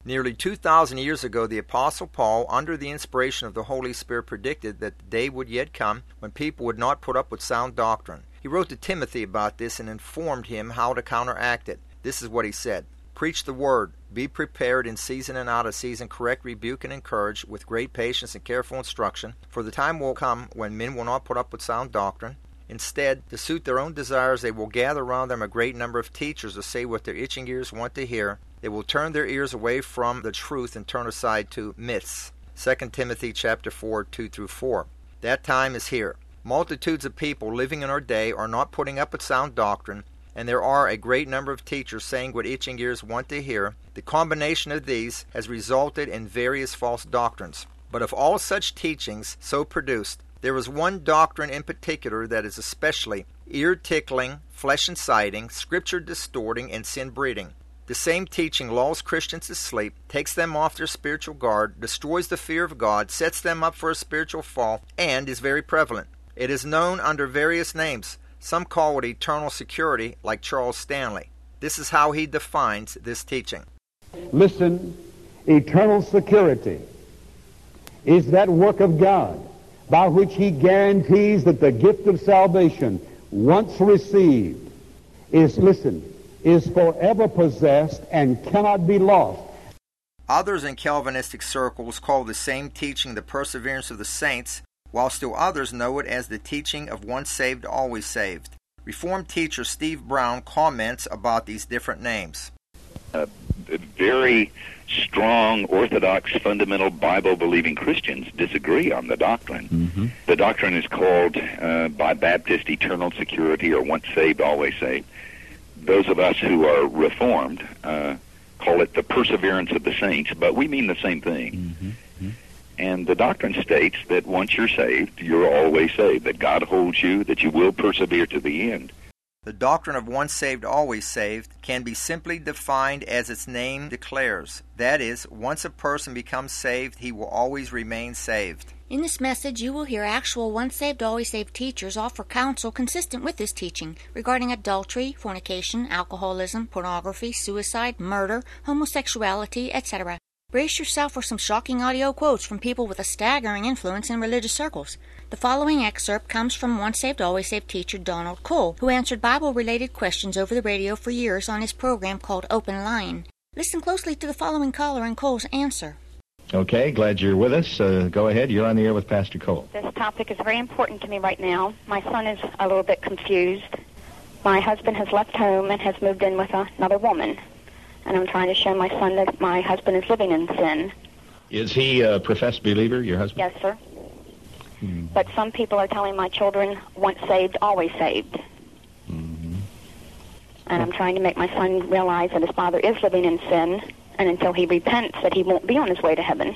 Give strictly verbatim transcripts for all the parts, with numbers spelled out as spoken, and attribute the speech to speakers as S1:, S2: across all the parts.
S1: Nearly two thousand years ago, the Apostle Paul, under the inspiration of the Holy Spirit, predicted that the day would yet come when people would not put up with sound doctrine. He wrote to Timothy about this and informed him how to counteract it. This is what he said: "Preach the word, be prepared in season and out of season, correct, rebuke, and encourage with great patience and careful instruction, for the time will come when men will not put up with sound doctrine. Instead, to suit their own desires, they will gather around them a great number of teachers to say what their itching ears want to hear. They will turn their ears away from the truth and turn aside to myths." Second Timothy chapter four, two through four. That time is here. Multitudes of people living in our day are not putting up with sound doctrine, and there are a great number of teachers saying what itching ears want to hear. The combination of these has resulted in various false doctrines. But of all such teachings so produced, there is one doctrine in particular that is especially ear-tickling, flesh-inciting, scripture-distorting, and sin-breeding. The same teaching lulls Christians to sleep, takes them off their spiritual guard, destroys the fear of God, sets them up for a spiritual fall, and is very prevalent. It is known under various names. Some call it eternal security, like Charles Stanley. This is how he defines this teaching.
S2: Listen, eternal security is that work of God by which he guarantees that the gift of salvation, once received, is, listen, is forever possessed and cannot be lost.
S1: Others in Calvinistic circles call the same teaching the perseverance of the saints, while still others know it as the teaching of once saved, always saved. Reformed teacher Steve Brown comments about these different names.
S3: Uh, very strong, orthodox, fundamental, Bible-believing Christians disagree on the doctrine. Mm-hmm. The doctrine is called, uh, by Baptist, eternal security, or once saved, always saved. Those of us who are Reformed uh, call it the perseverance of the saints, but we mean the same thing. Mm-hmm. Mm-hmm. And the doctrine states that once you're saved, you're always saved, that God holds you, that you will persevere to the end.
S1: The doctrine of once saved, always saved can be simply defined as its name declares. That is, once a person becomes saved, he will always remain saved.
S4: In this message, you will hear actual once saved, always saved teachers offer counsel consistent with this teaching regarding adultery, fornication, alcoholism, pornography, suicide, murder, homosexuality, et cetera. Brace yourself for some shocking audio quotes from people with a staggering influence in religious circles. The following excerpt comes from once saved, always saved teacher Donald Cole, who answered Bible-related questions over the radio for years on his program called Open Line. Listen closely to the following caller and Cole's answer.
S5: Okay, glad you're with us. Uh, go ahead. You're on the air with Pastor Cole.
S6: This topic is very important to me right now. My son is a little bit confused. My husband has left home and has moved in with another woman. And I'm trying to show my son that my husband is living in sin.
S5: Is he a professed believer, your husband?
S6: Yes, sir. Hmm. But some people are telling my children, once saved, always saved. Mm-hmm. And I'm trying to make my son realize that his father is living in sin, and until he repents, that he won't be on his way to heaven.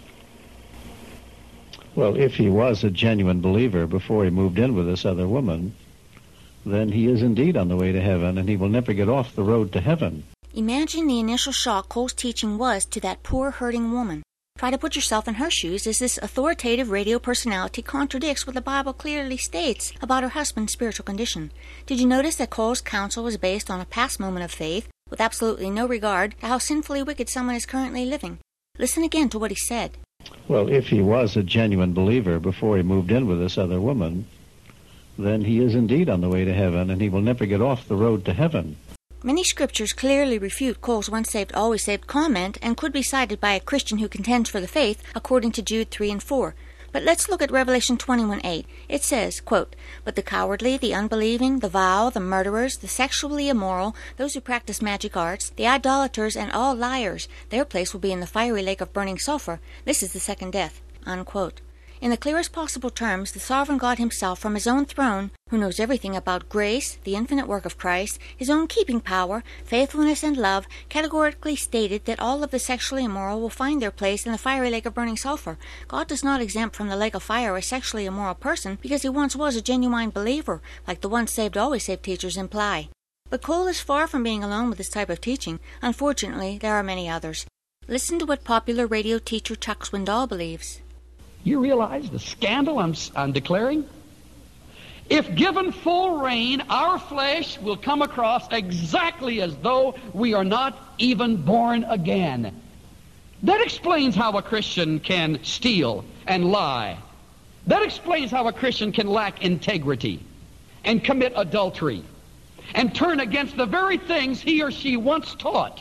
S5: Well, if he was a genuine believer before he moved in with this other woman, then he is indeed on the way to heaven, and he will never get off the road to heaven.
S4: Imagine the initial shock Cole's teaching was to that poor, hurting woman. Try to put yourself in her shoes as this authoritative radio personality contradicts what the Bible clearly states about her husband's spiritual condition. Did you notice that Cole's counsel was based on a past moment of faith, with absolutely no regard to how sinfully wicked someone is currently living? Listen again to what he said.
S5: Well, if he was a genuine believer before he moved in with this other woman, then he is indeed on the way to heaven, and he will never get off the road to heaven.
S4: Many scriptures clearly refute Cole's once saved, always saved comment and could be cited by a Christian who contends for the faith, according to Jude three and four. But let's look at Revelation twenty-one eight. It says, quote, "But the cowardly, the unbelieving, the vile, the murderers, the sexually immoral, those who practice magic arts, the idolaters, and all liars, their place will be in the fiery lake of burning sulfur. This is the second death." Unquote. In the clearest possible terms, the sovereign God himself from his own throne, who knows everything about grace, the infinite work of Christ, his own keeping power, faithfulness, and love, categorically stated that all of the sexually immoral will find their place in the fiery lake of burning sulfur. God does not exempt from the lake of fire a sexually immoral person because he once was a genuine believer, like the once saved, always saved teachers imply. But Cole is far from being alone with this type of teaching. Unfortunately, there are many others. Listen to what popular radio teacher Chuck Swindoll believes.
S7: You realize the scandal I'm, I'm declaring? If given full reign, our flesh will come across exactly as though we are not even born again. That explains how a Christian can steal and lie. That explains how a Christian can lack integrity and commit adultery and turn against the very things he or she once taught.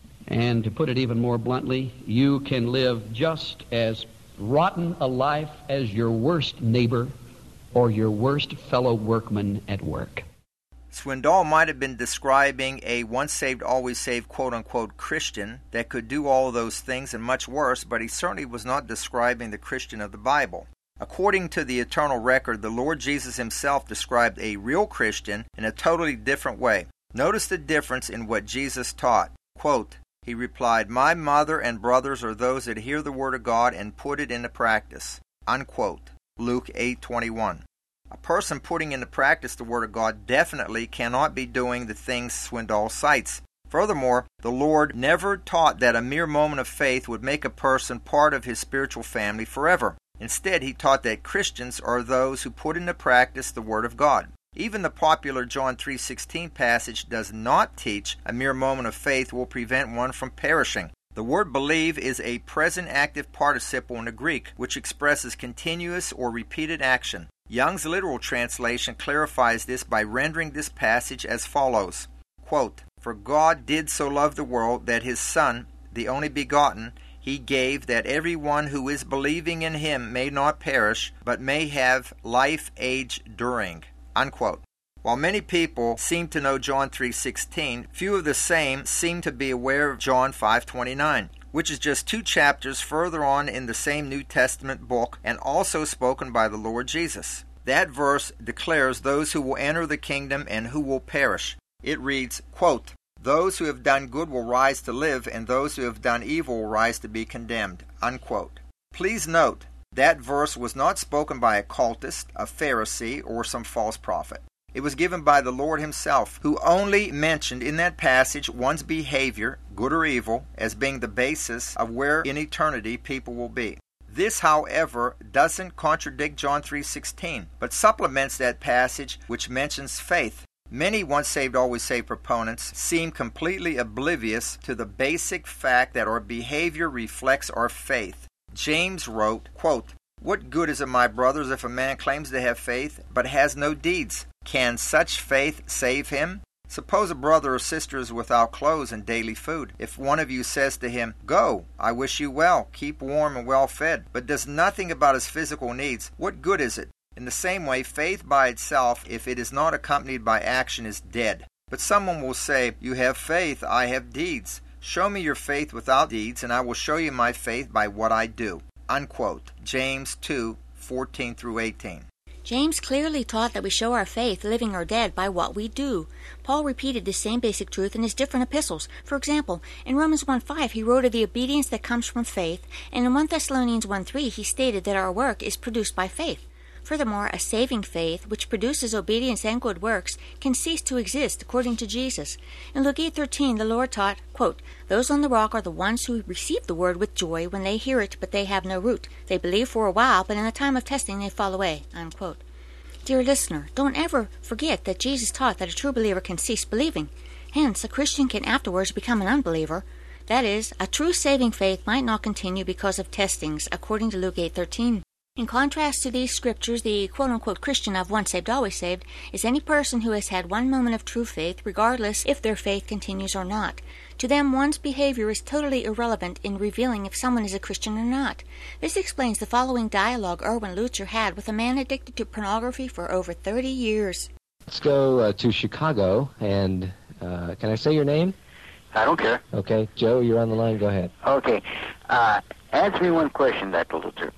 S7: And to put it even more bluntly, you can live just as rotten a life as your worst neighbor or your worst fellow workman at work.
S1: Swindoll might have been describing a once saved, always saved, quote-unquote Christian that could do all those things and much worse, but he certainly was not describing the Christian of the Bible. According to the eternal record, the Lord Jesus himself described a real Christian in a totally different way. Notice the difference in what Jesus taught. Quote, he replied, "My mother and brothers are those that hear the word of God and put it into practice." Unquote. Luke eight twenty-one. A person putting into practice the word of God definitely cannot be doing the things Swindoll cites. Furthermore, the Lord never taught that a mere moment of faith would make a person part of his spiritual family forever. Instead, he taught that Christians are those who put into practice the Word of God. Even the popular John three sixteen passage does not teach a mere moment of faith will prevent one from perishing. The word believe is a present active participle in the Greek, which expresses continuous or repeated action. Young's literal translation clarifies this by rendering this passage as follows. Quote, "For God did so love the world that his Son, the only begotten, he gave that every one who is believing in him may not perish, but may have life age during." Unquote. While many people seem to know John three sixteen, few of the same seem to be aware of John five twenty-nine, which is just two chapters further on in the same New Testament book and also spoken by the Lord Jesus. That verse declares those who will enter the kingdom and who will perish. It reads, quote, "Those who have done good will rise to live, and those who have done evil will rise to be condemned." Unquote. Please note, that verse was not spoken by a cultist, a Pharisee, or some false prophet. It was given by the Lord himself, who only mentioned in that passage one's behavior, good or evil, as being the basis of where in eternity people will be. This, however, doesn't contradict John three sixteen, but supplements that passage which mentions faith. Many once saved, always saved proponents seem completely oblivious to the basic fact that our behavior reflects our faith. James wrote, quote, "What good is it, my brothers, if a man claims to have faith, but has no deeds? Can such faith save him? Suppose a brother or sister is without clothes and daily food. If one of you says to him, 'Go, I wish you well, keep warm and well fed,' but does nothing about his physical needs, what good is it? In the same way, faith by itself, if it is not accompanied by action, is dead. But someone will say, 'You have faith, I have deeds. Show me your faith without deeds, and I will show you my faith by what I do.'" Unquote. James two, fourteen through eighteen.
S4: James clearly taught that we show our faith, living or dead, by what we do. Paul repeated this same basic truth in his different epistles. For example, in Romans one five, he wrote of the obedience that comes from faith, and in First Thessalonians one three, he stated that our work is produced by faith. Furthermore, a saving faith, which produces obedience and good works, can cease to exist, according to Jesus. In Luke eight thirteen, the Lord taught, quote, "Those on the rock are the ones who receive the word with joy when they hear it, but they have no root. They believe for a while, but in the time of testing they fall away." Unquote. Dear listener, don't ever forget that Jesus taught that a true believer can cease believing. Hence, a Christian can afterwards become an unbeliever. That is, a true saving faith might not continue because of testings, according to Luke eight thirteen. In contrast to these scriptures, the quote-unquote Christian of once saved, always saved is any person who has had one moment of true faith, regardless if their faith continues or not. To them, one's behavior is totally irrelevant in revealing if someone is a Christian or not. This explains the following dialogue Erwin Lutzer had with a man addicted to pornography for over thirty years.
S8: Let's go uh, to Chicago, and uh, can I say your name?
S9: I don't care.
S8: Okay. Joe, you're on the line. Go ahead.
S9: Okay. Uh, answer me one question, Doctor Lutzer.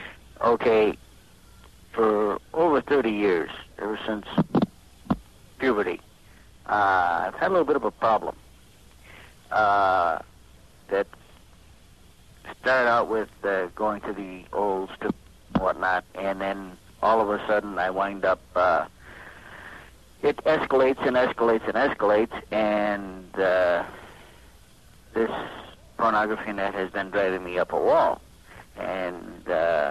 S9: Okay, for over thirty years, ever since puberty, uh, I've had a little bit of a problem. Uh, that started out with uh, going to the old strip and whatnot, and then all of a sudden I wind up, uh, it escalates and escalates and escalates, and uh, this pornography net has been driving me up a wall. And uh,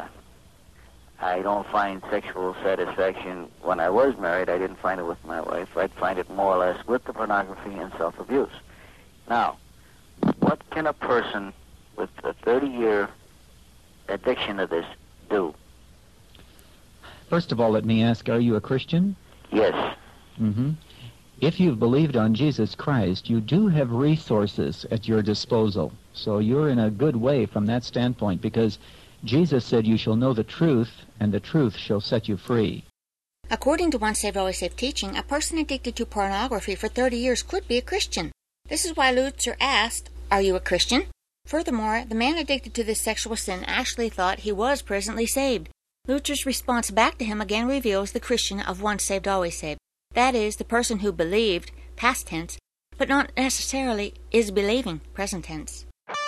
S9: I don't find sexual satisfaction when I was married. I didn't find it with my wife. I'd find it more or less with the pornography and self-abuse. Now, what can a person with a thirty-year addiction to this do?
S10: First of all, let me ask, are you a Christian?
S9: Yes.
S10: Mm-hmm. If you've believed on Jesus Christ, you do have resources at your disposal. So you're in a good way from that standpoint, because Jesus said you shall know the truth, and the truth shall set you free.
S4: According to Once Saved, Always Saved teaching, a person addicted to pornography for thirty years could be a Christian. This is why Lutzer asked, are you a Christian? Furthermore, the man addicted to this sexual sin actually thought he was presently saved. Lutzer's response back to him again reveals the Christian of Once Saved, Always Saved. That is, the person who believed, past tense, but not necessarily is believing, present tense.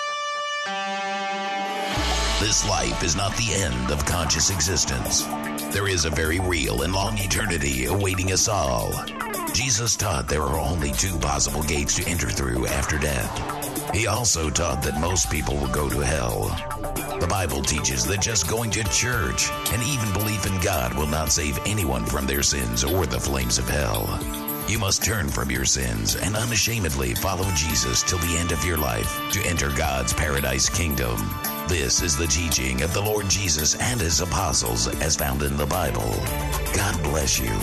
S11: This life is not the end of conscious existence. There is a very real and long eternity awaiting us all. Jesus taught there are only two possible gates to enter through after death. He also taught that most people will go to hell. The Bible teaches that just going to church and even belief in God will not save anyone from their sins or the flames of hell. You must turn from your sins and unashamedly follow Jesus till the end of your life to enter God's paradise kingdom. This is the teaching of the Lord Jesus and his apostles as found in the Bible. God bless you.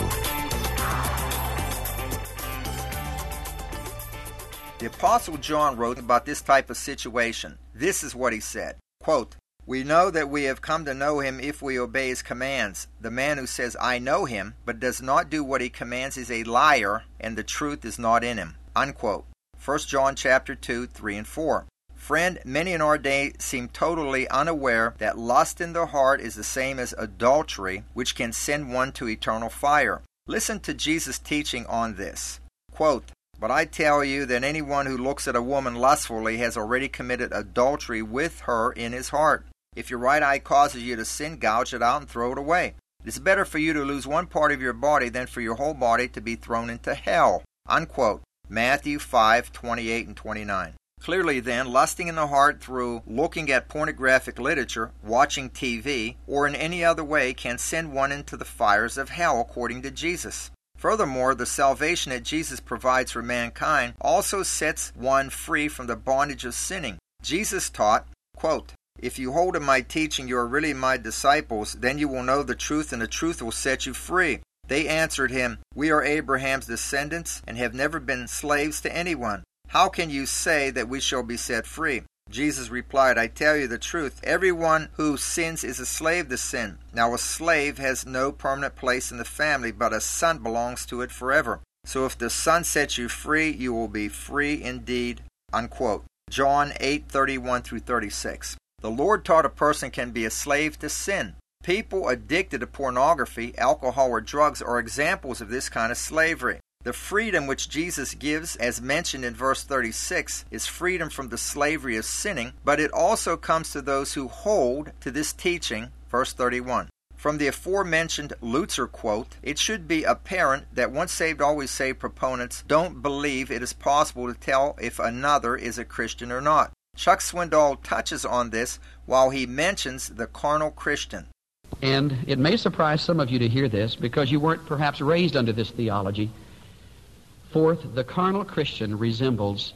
S1: The Apostle John wrote about this type of situation. This is what he said, quote, "We know that we have come to know him if we obey his commands. The man who says, 'I know him,' but does not do what he commands is a liar, and the truth is not in him." Unquote. First John chapter two, three and four. Friend, many in our day seem totally unaware that lust in the heart is the same as adultery, which can send one to eternal fire. Listen to Jesus' teaching on this. Quote, "But I tell you that anyone who looks at a woman lustfully has already committed adultery with her in his heart. If your right eye causes you to sin, gouge it out and throw it away. It is better for you to lose one part of your body than for your whole body to be thrown into hell." Unquote. Matthew five, twenty-eight and twenty-nine. Clearly then, lusting in the heart through looking at pornographic literature, watching T V, or in any other way can send one into the fires of hell, according to Jesus. Furthermore, the salvation that Jesus provides for mankind also sets one free from the bondage of sinning. Jesus taught, quote, "If you hold to my teaching, you are really my disciples. Then you will know the truth, and the truth will set you free." They answered him, "We are Abraham's descendants and have never been slaves to anyone. How can you say that we shall be set free?" Jesus replied, "I tell you the truth. Everyone who sins is a slave to sin. Now a slave has no permanent place in the family, but a son belongs to it forever. So if the Son sets you free, you will be free indeed." Unquote. John eight, thirty-one through thirty-six. The Lord taught a person can be a slave to sin. People addicted to pornography, alcohol, or drugs are examples of this kind of slavery. The freedom which Jesus gives, as mentioned in verse thirty-six, is freedom from the slavery of sinning, but it also comes to those who hold to this teaching, verse thirty-one. From the aforementioned Lutzer quote, it should be apparent that once saved, always saved proponents don't believe it is possible to tell if another is a Christian or not. Chuck Swindoll touches on this while he mentions the carnal Christian.
S7: And it may surprise some of you to hear this because you weren't perhaps raised under this theology. Fourth, the carnal Christian resembles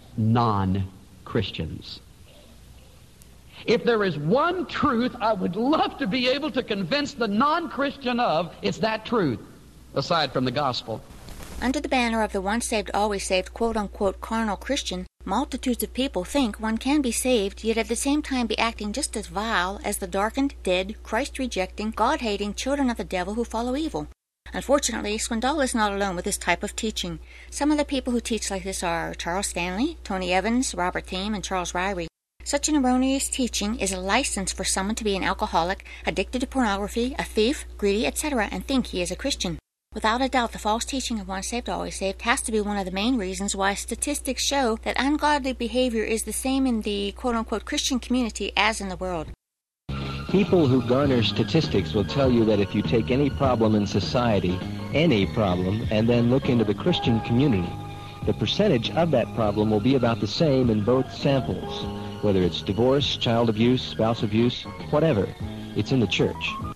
S7: non-Christians. If there is one truth I would love to be able to convince the non-Christian of, it's that truth, aside from the gospel.
S4: Under the banner of the once saved, always saved, quote-unquote carnal Christian, multitudes of people think one can be saved, yet at the same time be acting just as vile as the darkened, dead, Christ-rejecting, God-hating children of the devil who follow evil. Unfortunately, Swindoll is not alone with this type of teaching. Some of the people who teach like this are Charles Stanley, Tony Evans, Robert Thiem, and Charles Ryrie. Such an erroneous teaching is a license for someone to be an alcoholic, addicted to pornography, a thief, greedy, et cetera, and think he is a Christian. Without a doubt, the false teaching of once saved, always saved has to be one of the main reasons why statistics show that ungodly behavior is the same in the quote-unquote Christian community as in the world.
S8: People who garner statistics will tell you that if you take any problem in society, any problem, and then look into the Christian community, the percentage of that problem will be about the same in both samples. Whether it's divorce, child abuse, spouse abuse, whatever, it's in the church.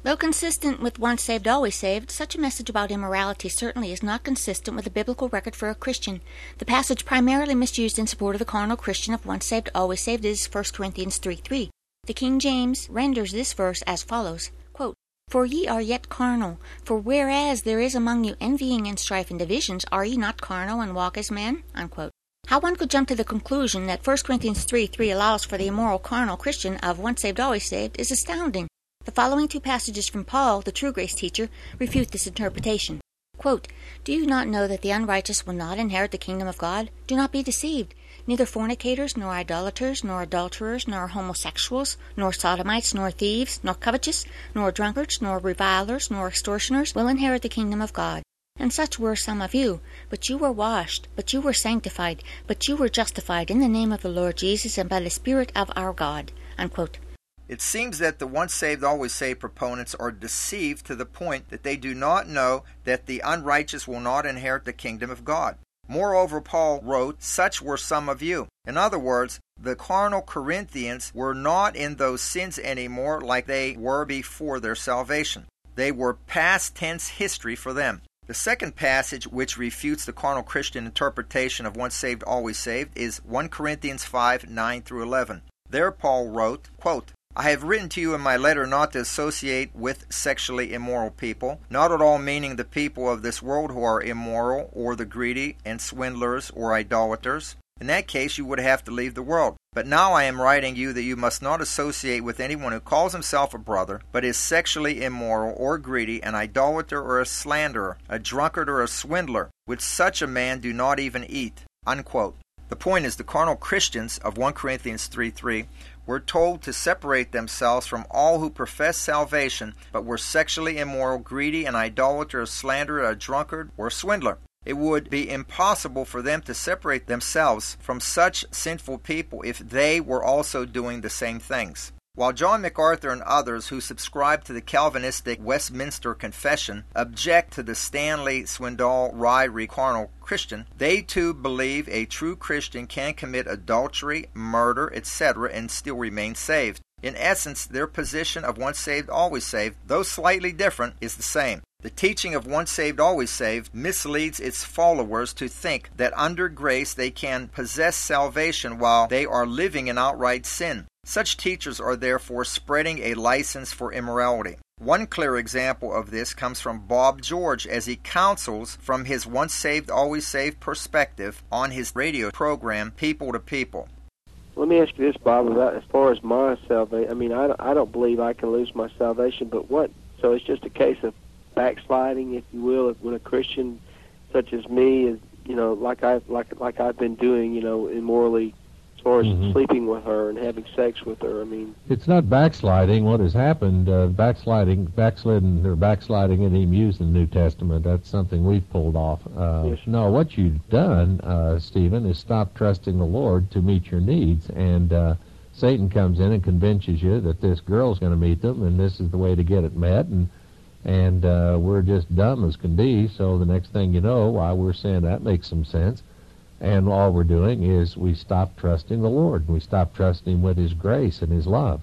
S4: Though consistent with once saved, always saved, such a message about immorality certainly is not consistent with the biblical record for a Christian. The passage primarily misused in support of the carnal Christian of once saved, always saved is First Corinthians three three. The King James renders this verse as follows, quote, "For ye are yet carnal, for whereas there is among you envying and strife and divisions, are ye not carnal and walk as men?" Unquote. How one could jump to the conclusion that First Corinthians three three allows for the immoral carnal Christian of once saved, always saved is astounding. The following two passages from Paul, the true grace teacher, refute this interpretation. Quote, "Do you not know that the unrighteous will not inherit the kingdom of God? Do not be deceived. Neither fornicators, nor idolaters, nor adulterers, nor homosexuals, nor sodomites, nor thieves, nor covetous, nor drunkards, nor revilers, nor extortioners will inherit the kingdom of God. And such were some of you. But you were washed, but you were sanctified, but you were justified in the name of the Lord Jesus and by the Spirit of our God." Unquote.
S1: It seems that the once saved, always saved proponents are deceived to the point that they do not know that the unrighteous will not inherit the kingdom of God. Moreover, Paul wrote, "Such were some of you." In other words, the carnal Corinthians were not in those sins anymore like they were before their salvation. They were past tense history for them. The second passage which refutes the carnal Christian interpretation of once saved, always saved is First Corinthians five nine through eleven. There Paul wrote, quote, "I have written to you in my letter not to associate with sexually immoral people, not at all meaning the people of this world who are immoral, or the greedy and swindlers or idolaters. In that case you would have to leave the world. But now I am writing you that you must not associate with anyone who calls himself a brother, but is sexually immoral or greedy, an idolater or a slanderer, a drunkard or a swindler. With such a man do not even eat." Unquote. The point is, the carnal Christians of First Corinthians three three were told to separate themselves from all who profess salvation, but were sexually immoral, greedy, an idolater, a slanderer, a drunkard, or a swindler. It would be impossible for them to separate themselves from such sinful people if they were also doing the same things. While John MacArthur and others who subscribe to the Calvinistic Westminster Confession object to the Stanley Swindoll Ryrie carnal Christian, they too believe a true Christian can commit adultery, murder, et cetera and still remain saved. In essence, their position of once saved, always saved, though slightly different, is the same. The teaching of once saved, always saved misleads its followers to think that under grace they can possess salvation while they are living in outright sin. Such teachers are therefore spreading a license for immorality. One clear example of this comes from Bob George as he counsels from his once saved, always saved perspective on his radio program, People to People.
S12: Let me ask you this, Bob, about as far as my salvation. I mean, I don't, I don't believe I can lose my salvation, but what? So it's just a case of backsliding, if you will, if when a Christian such as me is, you know, like I've like like I've been doing, you know, immorally, as far as mm-hmm. sleeping with her and having sex with her. I mean,
S13: it's not backsliding. What has happened? Uh, backsliding, backsliding, or backsliding isn't even used in the New Testament. That's something we've pulled off. Uh, yes. No, what you've done, uh, Stephen, is stop trusting the Lord to meet your needs, and uh, Satan comes in and convinces you that this girl's going to meet them, and this is the way to get it met, and and uh, we're just dumb as can be. So the next thing you know, why we're saying that makes some sense. And all we're doing is we stop trusting the Lord. We stop trusting Him with His grace and His love.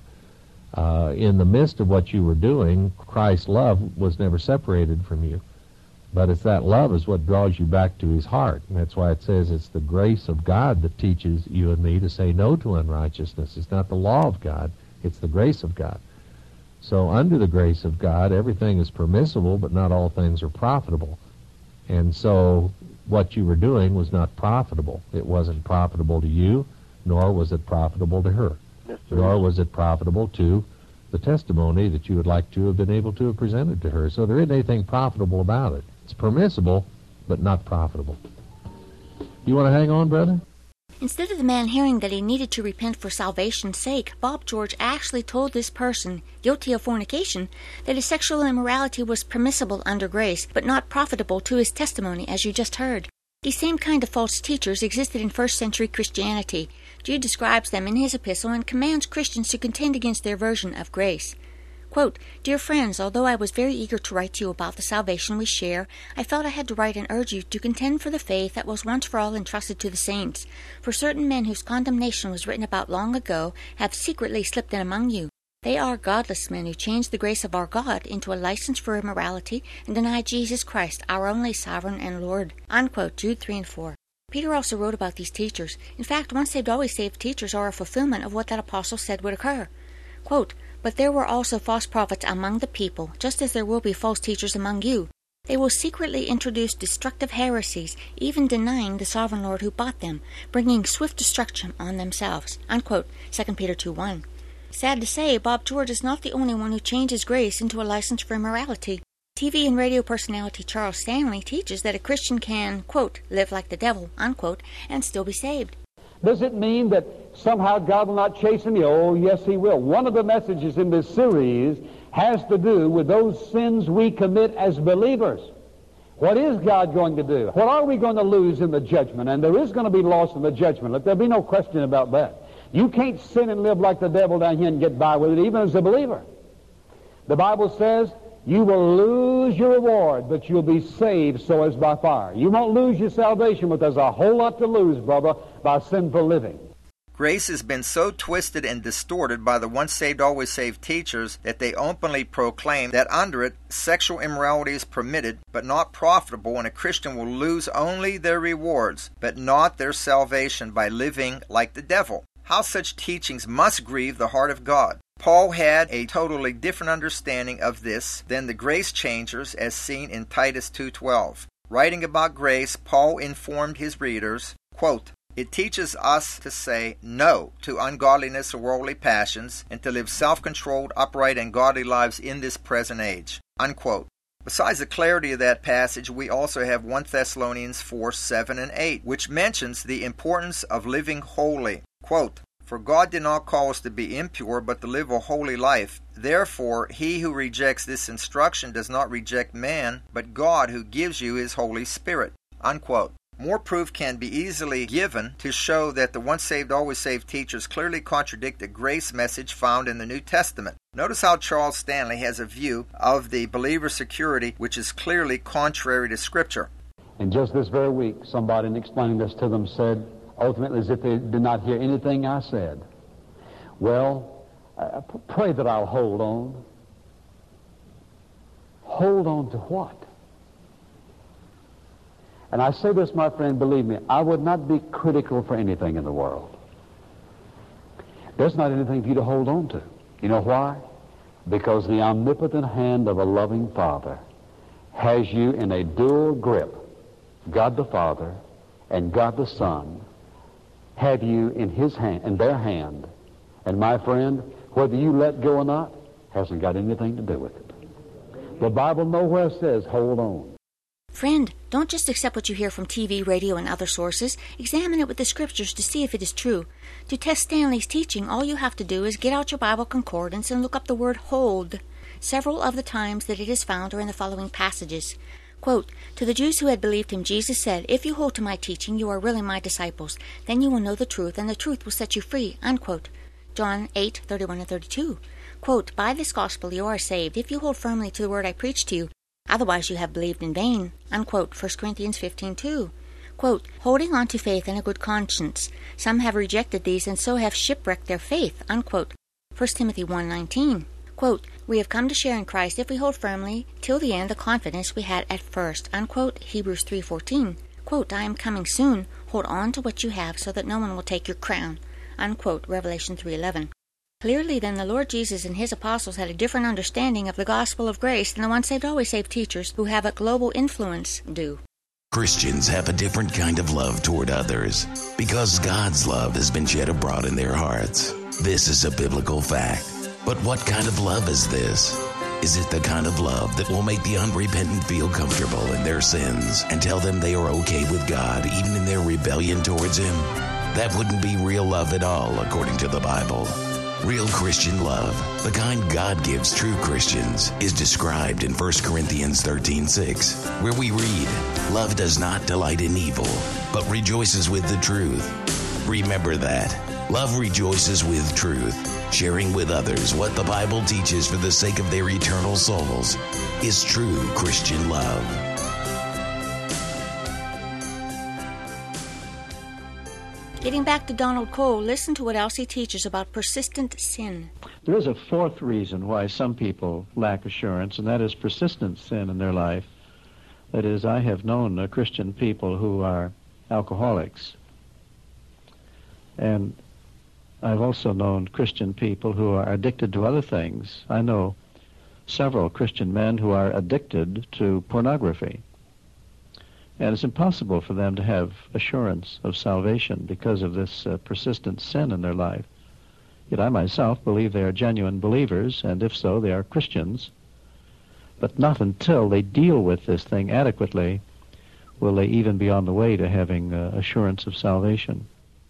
S13: Uh, in the midst of what you were doing, Christ's love was never separated from you. But it's that love is what draws you back to His heart. And that's why it says it's the grace of God that teaches you and me to say no to unrighteousness. It's not the law of God. It's the grace of God. So under the grace of God, everything is permissible, but not all things are profitable. And so what you were doing was not profitable. It wasn't profitable to you, nor was it profitable to her. Yes, nor was it profitable to the testimony that you would like to have been able to have presented to her. So there isn't anything profitable about it. It's permissible, but not profitable. You want to hang on, brother?
S4: Instead of the man hearing that he needed to repent for salvation's sake, Bob George actually told this person, guilty of fornication, that his sexual immorality was permissible under grace, but not profitable to his testimony, as you just heard. These same kind of false teachers existed in first century Christianity. Jude describes them in his epistle and commands Christians to contend against their version of grace. Quote, "Dear friends, although I was very eager to write to you about the salvation we share, I felt I had to write and urge you to contend for the faith that was once for all entrusted to the saints. For certain men whose condemnation was written about long ago have secretly slipped in among you. They are godless men who change the grace of our God into a license for immorality and deny Jesus Christ, our only sovereign and Lord. Unquote, Jude three and four. Peter also wrote about these teachers. In fact, once saved, always saved teachers are a fulfillment of what that apostle said would occur. Quote, "But there were also false prophets among the people, just as there will be false teachers among you. They will secretly introduce destructive heresies, even denying the sovereign Lord who bought them, bringing swift destruction on themselves." Unquote, Second Peter two one. Sad to say, Bob George is not the only one who changes grace into a license for immorality. T V and radio personality Charles Stanley teaches that a Christian can, quote, live like the devil, unquote, and still be saved.
S2: Does it mean that somehow God will not chasten you? Oh, yes, He will. One of the messages in this series has to do with those sins we commit as believers. What is God going to do? What are we going to lose in the judgment? And there is going to be loss in the judgment. Let there be no question about that. You can't sin and live like the devil down here and get by with it, even as a believer. The Bible says you will lose your reward, but you'll be saved so as by fire. You won't lose your salvation, but there's a whole lot to lose, brother, by sinful living.
S1: Grace has been so twisted and distorted by the once saved, always saved teachers that they openly proclaim that under it, sexual immorality is permitted but not profitable, and a Christian will lose only their rewards but not their salvation by living like the devil. How such teachings must grieve the heart of God. Paul had a totally different understanding of this than the grace changers, as seen in Titus two twelve. Writing about grace, Paul informed his readers, quote, "It teaches us to say no to ungodliness or worldly passions, and to live self-controlled, upright, and godly lives in this present age." Unquote. Besides the clarity of that passage, we also have First Thessalonians four, seven, and eight, which mentions the importance of living holy. Quote, "For God did not call us to be impure, but to live a holy life. Therefore, he who rejects this instruction does not reject man, but God who gives you his Holy Spirit." Unquote. More proof can be easily given to show that the once saved, always saved teachers clearly contradict the grace message found in the New Testament. Notice how Charles Stanley has a view of the believer's security which is clearly contrary to Scripture.
S2: And just this very week, somebody in explaining this to them said, ultimately as if they did not hear anything I said, "Well, uh, pray that I'll hold on." Hold on to what? And I say this, my friend, believe me, I would not be critical for anything in the world. There's not anything for you to hold on to. You know why? Because the omnipotent hand of a loving Father has you in a dual grip. God the Father and God the Son have you in his hand, in their hand. And my friend, whether you let go or not, hasn't got anything to do with it. The Bible nowhere says, hold on.
S4: Friend, don't just accept what you hear from T V, radio, and other sources. Examine it with the Scriptures to see if it is true. To test Stanley's teaching, all you have to do is get out your Bible concordance and look up the word hold. Several of the times that it is found are in the following passages. Quote, "To the Jews who had believed him, Jesus said, 'If you hold to my teaching, you are really my disciples. Then you will know the truth, and the truth will set you free.'" Unquote. John eight, thirty-one and thirty-two. Quote, "By this gospel you are saved, if you hold firmly to the word I preached to you. Otherwise you have believed in vain." Unquote. First Corinthians fifteen two. Quote, "Holding on to faith and a good conscience. Some have rejected these and so have shipwrecked their faith." Unquote. First Timothy one nineteen. Quote, "We have come to share in Christ if we hold firmly till the end the confidence we had at first." Unquote. Hebrews three fourteen. Quote, "I am coming soon. Hold on to what you have so that no one will take your crown." Unquote. Revelation three eleven. Clearly, then, the Lord Jesus and his apostles had a different understanding of the gospel of grace than the once saved, always saved teachers who have a global influence do.
S11: Christians have a different kind of love toward others because God's love has been shed abroad in their hearts. This is a biblical fact. But what kind of love is this? Is it the kind of love that will make the unrepentant feel comfortable in their sins and tell them they are okay with God even in their rebellion towards him? That wouldn't be real love at all, according to the Bible. Real Christian love, the kind God gives true Christians, is described in First Corinthians thirteen six, where we read, "Love does not delight in evil, but rejoices with the truth." Remember that. Love rejoices with truth. Sharing with others what the Bible teaches for the sake of their eternal souls is true Christian love.
S4: Getting back to Donald Cole, listen to what else he teaches about persistent sin.
S5: There is a fourth reason why some people lack assurance, and that is persistent sin in their life. That is, I have known uh, Christian people who are alcoholics. And I've also known Christian people who are addicted to other things. I know several Christian men who are addicted to pornography. And it's impossible for them to have assurance of salvation because of this uh, persistent sin in their life. Yet I myself believe they are genuine believers, and if so, they are Christians. But not until they deal with this thing adequately will they even be on the way to having uh, assurance of salvation.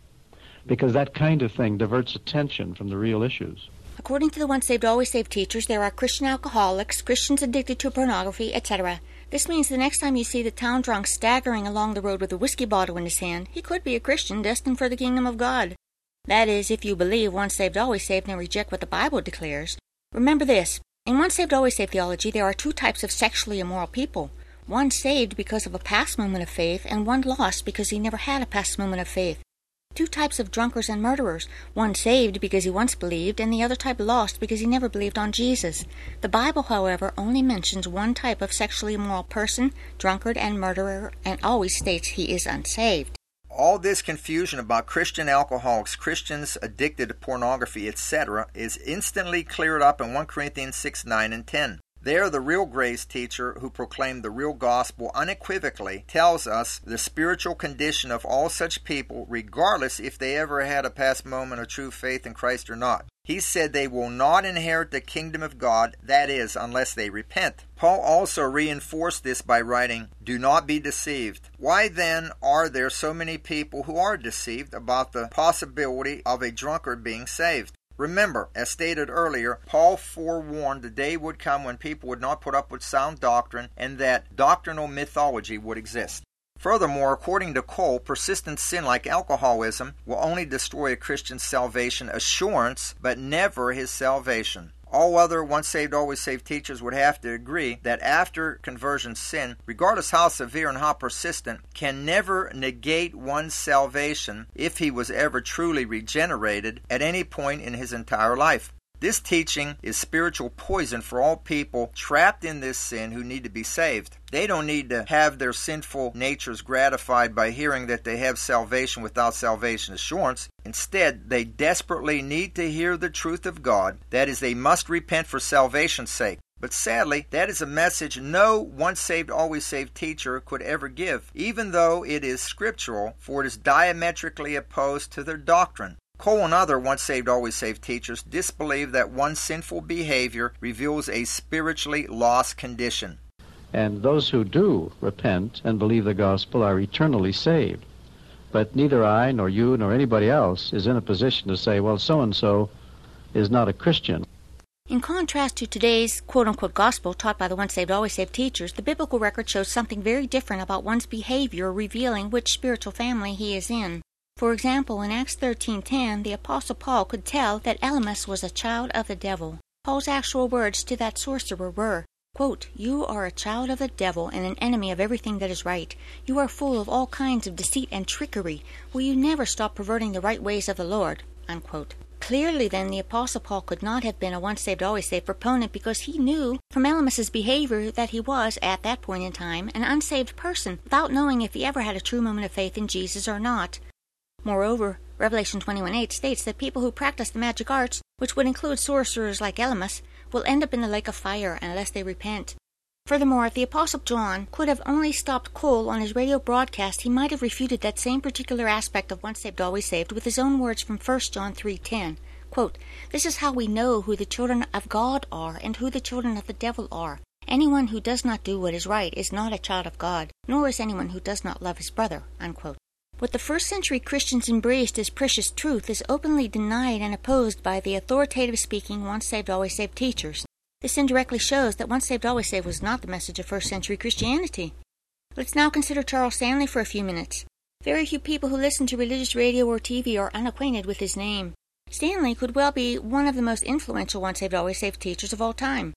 S5: Because that kind of thing diverts attention from the real issues.
S4: According to the Once Saved, Always Saved teachers, there are Christian alcoholics, Christians addicted to pornography, et cetera. This means the next time you see the town drunk staggering along the road with a whiskey bottle in his hand, he could be a Christian destined for the kingdom of God. That is, if you believe once saved, always saved, and reject what the Bible declares. Remember this. In once saved, always saved theology, there are two types of sexually immoral people. One saved because of a past moment of faith, and one lost because he never had a past moment of faith. Two types of drunkards and murderers, one saved because he once believed, and the other type lost because he never believed on Jesus. The Bible, however, only mentions one type of sexually immoral person, drunkard and murderer, and always states he is unsaved.
S1: All this confusion about Christian alcoholics, Christians addicted to pornography, et cetera, is instantly cleared up in First Corinthians six, nine, and ten. There, the real grace teacher who proclaimed the real gospel unequivocally tells us the spiritual condition of all such people, regardless if they ever had a past moment of true faith in Christ or not. He said they will not inherit the kingdom of God, that is, unless they repent. Paul also reinforced this by writing, "Do not be deceived." Why then are there so many people who are deceived about the possibility of a drunkard being saved? Remember, as stated earlier, Paul forewarned the day would come when people would not put up with sound doctrine and that doctrinal mythology would exist. Furthermore, according to Cole, persistent sin like alcoholism will only destroy a Christian's salvation assurance, but never his salvation. All other once saved, always saved teachers would have to agree that after conversion sin, regardless how severe and how persistent, can never negate one's salvation if he was ever truly regenerated at any point in his entire life. This teaching is spiritual poison for all people trapped in this sin who need to be saved. They don't need to have their sinful natures gratified by hearing that they have salvation without salvation assurance. Instead, they desperately need to hear the truth of God. That is, they must repent for salvation's sake. But sadly, that is a message no once saved, always saved teacher could ever give, even though it is scriptural, for it is diametrically opposed to their doctrine. Cole and other once saved, always saved teachers disbelieve that one's sinful behavior reveals a spiritually lost condition.
S5: And those who do repent and believe the gospel are eternally saved. But neither I, nor you, nor anybody else is in a position to say, well, so-and-so is not a Christian.
S4: In contrast to today's quote-unquote gospel taught by the once saved, always saved teachers, the biblical record shows something very different about one's behavior, revealing which spiritual family he is in. For example, in Acts thirteen ten, the Apostle Paul could tell that Elymas was a child of the devil. Paul's actual words to that sorcerer were, quote, "You are a child of the devil and an enemy of everything that is right. You are full of all kinds of deceit and trickery. Will you never stop perverting the right ways of the Lord?" Unquote. Clearly, then, the Apostle Paul could not have been a once-saved, always-saved proponent because he knew from Elymas's behavior that he was, at that point in time, an unsaved person without knowing if he ever had a true moment of faith in Jesus or not. Moreover, Revelation twenty-one eight states that people who practice the magic arts, which would include sorcerers like Elymas, will end up in the lake of fire unless they repent. Furthermore, if the Apostle John could have only stopped Cole on his radio broadcast, he might have refuted that same particular aspect of once saved, always saved with his own words from First John three ten. Quote, "This is how we know who the children of God are and who the children of the devil are. Anyone who does not do what is right is not a child of God, nor is anyone who does not love his brother." Unquote. What the first century Christians embraced as precious truth is openly denied and opposed by the authoritative speaking once saved, always saved teachers. This indirectly shows that once saved, always saved was not the message of first century Christianity. Let's now consider Charles Stanley for a few minutes. Very few people who listen to religious radio or T V are unacquainted with his name. Stanley could well be one of the most influential once saved, always saved teachers of all time.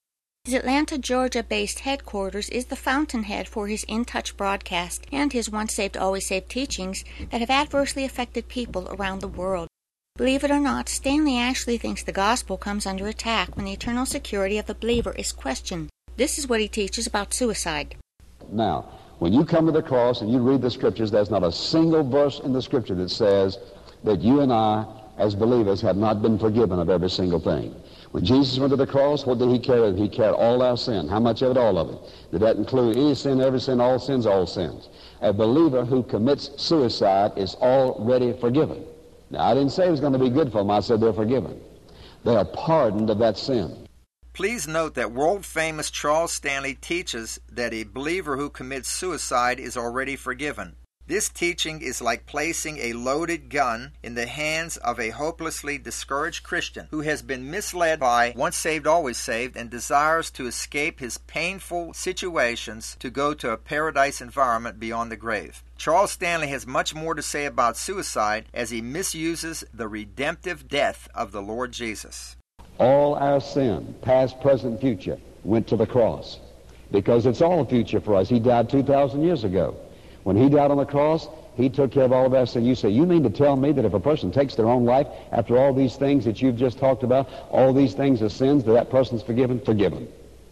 S4: His Atlanta, Georgia-based headquarters is the fountainhead for his In Touch broadcast and his Once Saved, Always Saved teachings that have adversely affected people around the world. Believe it or not, Stanley Ashley thinks the gospel comes under attack when the eternal security of the believer is questioned. This is what he teaches about suicide.
S14: Now, when you come to the cross and you read the scriptures, there's not a single verse in the scripture that says that you and I, as believers, have not been forgiven of every single thing. When Jesus went to the cross, what did he carry? He carried all our sin. How much of it? All of it. Did that include any sin, every sin, all sins, all sins? A believer who commits suicide is already forgiven. Now, I didn't say it was going to be good for them. I said they're forgiven. They are pardoned of that sin.
S1: Please note that world-famous Charles Stanley teaches that a believer who commits suicide is already forgiven. This teaching is like placing a loaded gun in the hands of a hopelessly discouraged Christian who has been misled by Once Saved, Always Saved and desires to escape his painful situations to go to a paradise environment beyond the grave. Charles Stanley has much more to say about suicide as he misuses the redemptive death of the Lord Jesus.
S14: All our sin, past, present, future, went to the cross because it's all future for us. He died two thousand years ago. When he died on the cross, he took care of all of our sin. You say, you mean to tell me that if a person takes their own life after all these things that you've just talked about, all these things are sins, that that person's forgiven? Forgiven.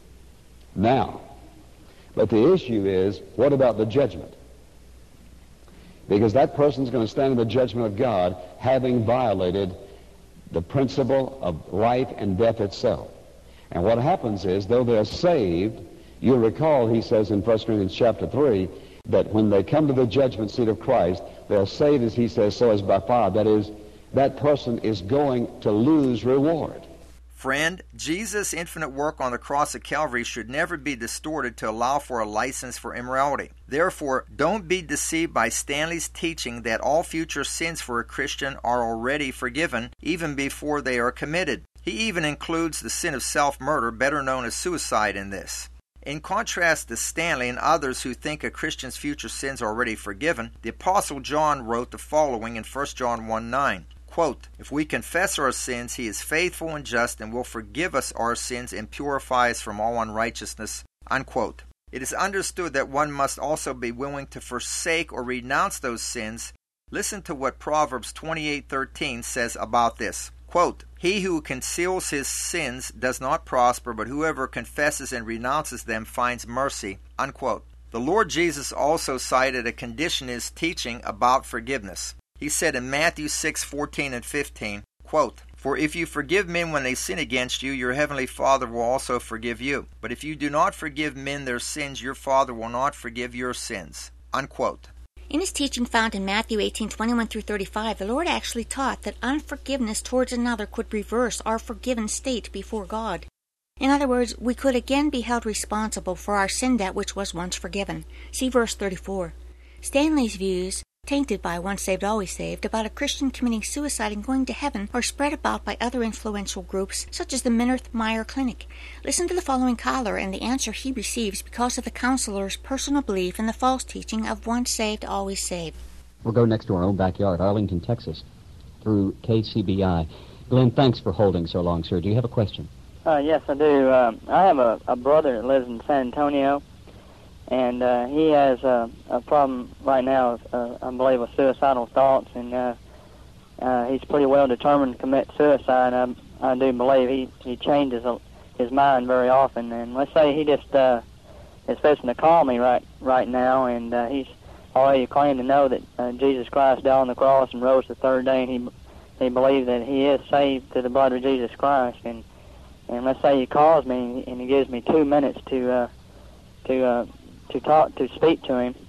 S14: Now, but the issue is, what about the judgment? Because that person's going to stand in the judgment of God having violated the principle of life and death itself. And what happens is, though they're saved, you'll recall he says in First Corinthians chapter three, that when they come to the judgment seat of Christ, they're saved, as he says, so as by fire. That is, that person is going to lose reward.
S1: Friend, Jesus' infinite work on the cross of Calvary should never be distorted to allow for a license for immorality. Therefore, don't be deceived by Stanley's teaching that all future sins for a Christian are already forgiven, even before they are committed. He even includes the sin of self-murder, better known as suicide, in this. In contrast to Stanley and others who think a Christian's future sins are already forgiven, the Apostle John wrote the following in First John one nine, quote, "If we confess our sins, he is faithful and just and will forgive us our sins and purify us from all unrighteousness," unquote. It is understood that one must also be willing to forsake or renounce those sins. Listen to what Proverbs twenty-eight thirteen says about this. Quote, "He who conceals his sins does not prosper, but whoever confesses and renounces them finds mercy," unquote. The Lord Jesus also cited a condition in his teaching about forgiveness. He said in Matthew six fourteen and fifteen, quote, "For if you forgive men when they sin against you, your heavenly Father will also forgive you. But if you do not forgive men their sins, your Father will not forgive your sins," unquote.
S4: In his teaching found in Matthew eighteen twenty-one through thirty-five, the Lord actually taught that unforgiveness towards another could reverse our forgiven state before God. In other words, we could again be held responsible for our sin debt which was once forgiven. See verse thirty-four. Stanley's views, tainted by Once Saved, Always Saved, about a Christian committing suicide and going to heaven are spread about by other influential groups, such as the Minirth Meyer Clinic. Listen to the following caller and the answer he receives because of the counselor's personal belief in the false teaching of Once Saved, Always Saved.
S15: We'll go next to our own backyard, Arlington, Texas, through K C B I. Glenn, thanks for holding so long, sir. Do you have a question?
S16: Uh, yes, I do. Uh, I have a, a brother that lives in San Antonio, and uh, he has uh, a problem right now, uh, I believe, with suicidal thoughts, and uh, uh, he's pretty well determined to commit suicide. I, I do believe he, he changes his mind very often, and let's say he just uh, is fixing to call me right right now, and uh, he's already claimed to know that uh, Jesus Christ died on the cross and rose the third day, and he he believes that he is saved to the blood of Jesus Christ, and and let's say he calls me and he gives me two minutes to uh, to uh, to talk, to speak to him,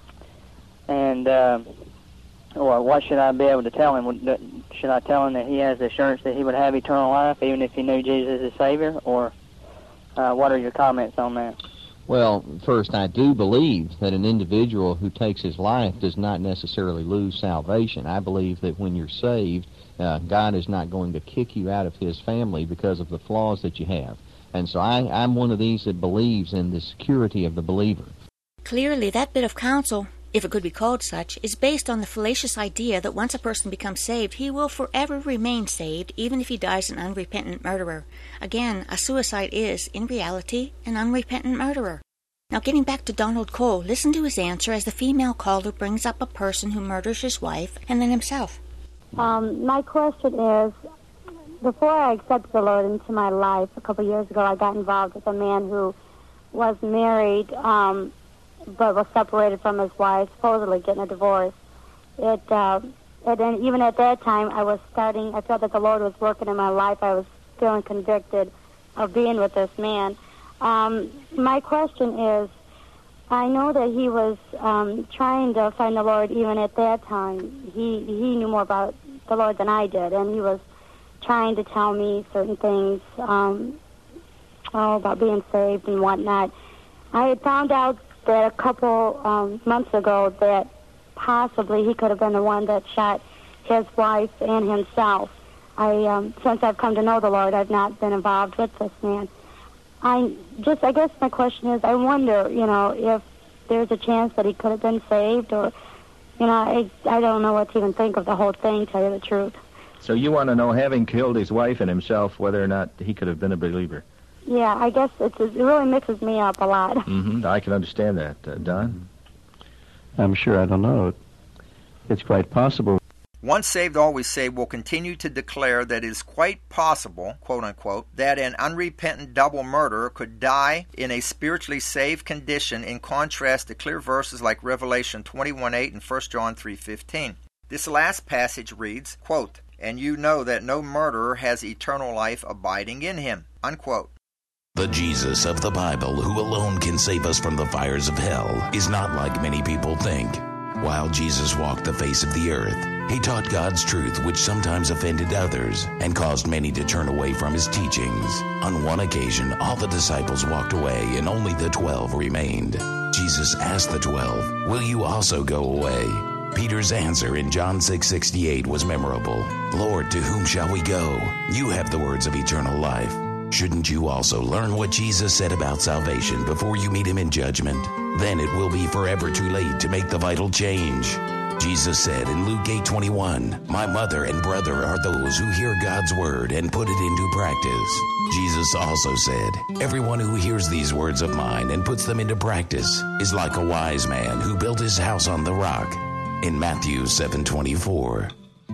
S16: and uh, or what should I be able to tell him? Should I tell him that he has the assurance that he would have eternal life even if he knew Jesus as Savior, or uh, what are your comments on that?
S8: Well, first, I do believe that an individual who takes his life does not necessarily lose salvation. I believe that when you're saved, uh, God is not going to kick you out of his family because of the flaws that you have. And so I, I'm one of these that believes in the security of the believer.
S4: Clearly, that bit of counsel if it could be called such, is based on the fallacious idea that once a person becomes saved, he will forever remain saved, even if he dies an unrepentant murderer. Again, a suicide is, in reality, an unrepentant murderer. Now, getting back to Donald Cole, listen to his answer as the female caller brings up a person who murders his wife and then himself.
S17: Um, my question is, before I accepted the Lord into my life, a couple of years ago, I got involved with a man who was married, um, but was separated from his wife, supposedly getting a divorce. It, uh, and then even at that time, I was starting, I felt that the Lord was working in my life. I was feeling convicted of being with this man. Um, my question is, I know that he was um, trying to find the Lord even at that time. He, he knew more about the Lord than I did, and he was trying to tell me certain things um, oh, about being saved and whatnot. I had found out that a couple um, months ago that possibly he could have been the one that shot his wife and himself. I, um, since I've come to know the Lord, I've not been involved with this man. I just, I guess my question is, I wonder, you know, if there's a chance that he could have been saved, or, you know, I, I don't know what to even think of the whole thing, to tell you the truth.
S18: So you want to know, having killed his wife and himself, whether or not he could have been a believer?
S17: Yeah, I guess it's, it really mixes me up a lot.
S18: Mm-hmm. I can understand that. Uh, Don?
S5: I'm sure I don't know. It's quite possible.
S1: Once saved, always saved will continue to declare that it is quite possible, quote unquote, that an unrepentant double murderer could die in a spiritually saved condition, in contrast to clear verses like Revelation twenty-one eight and First John three fifteen. This last passage reads, quote, "And you know that no murderer has eternal life abiding in him," unquote.
S11: The Jesus of the Bible, who alone can save us from the fires of hell, is not like many people think. While Jesus walked the face of the earth, he taught God's truth, which sometimes offended others and caused many to turn away from his teachings. On one occasion, all the disciples walked away and only the twelve remained. Jesus asked the twelve, "Will you also go away?" Peter's answer in John six sixty-eight was memorable. "Lord, to whom shall we go? You have the words of eternal life." Shouldn't you also learn what Jesus said about salvation before you meet him in judgment? Then it will be forever too late to make the vital change. Jesus said in Luke eight twenty-one, "My mother and brother are those who hear God's word and put it into practice." Jesus also said, "Everyone who hears these words of mine and puts them into practice is like a wise man who built his house on the rock," in Matthew seven twenty-four.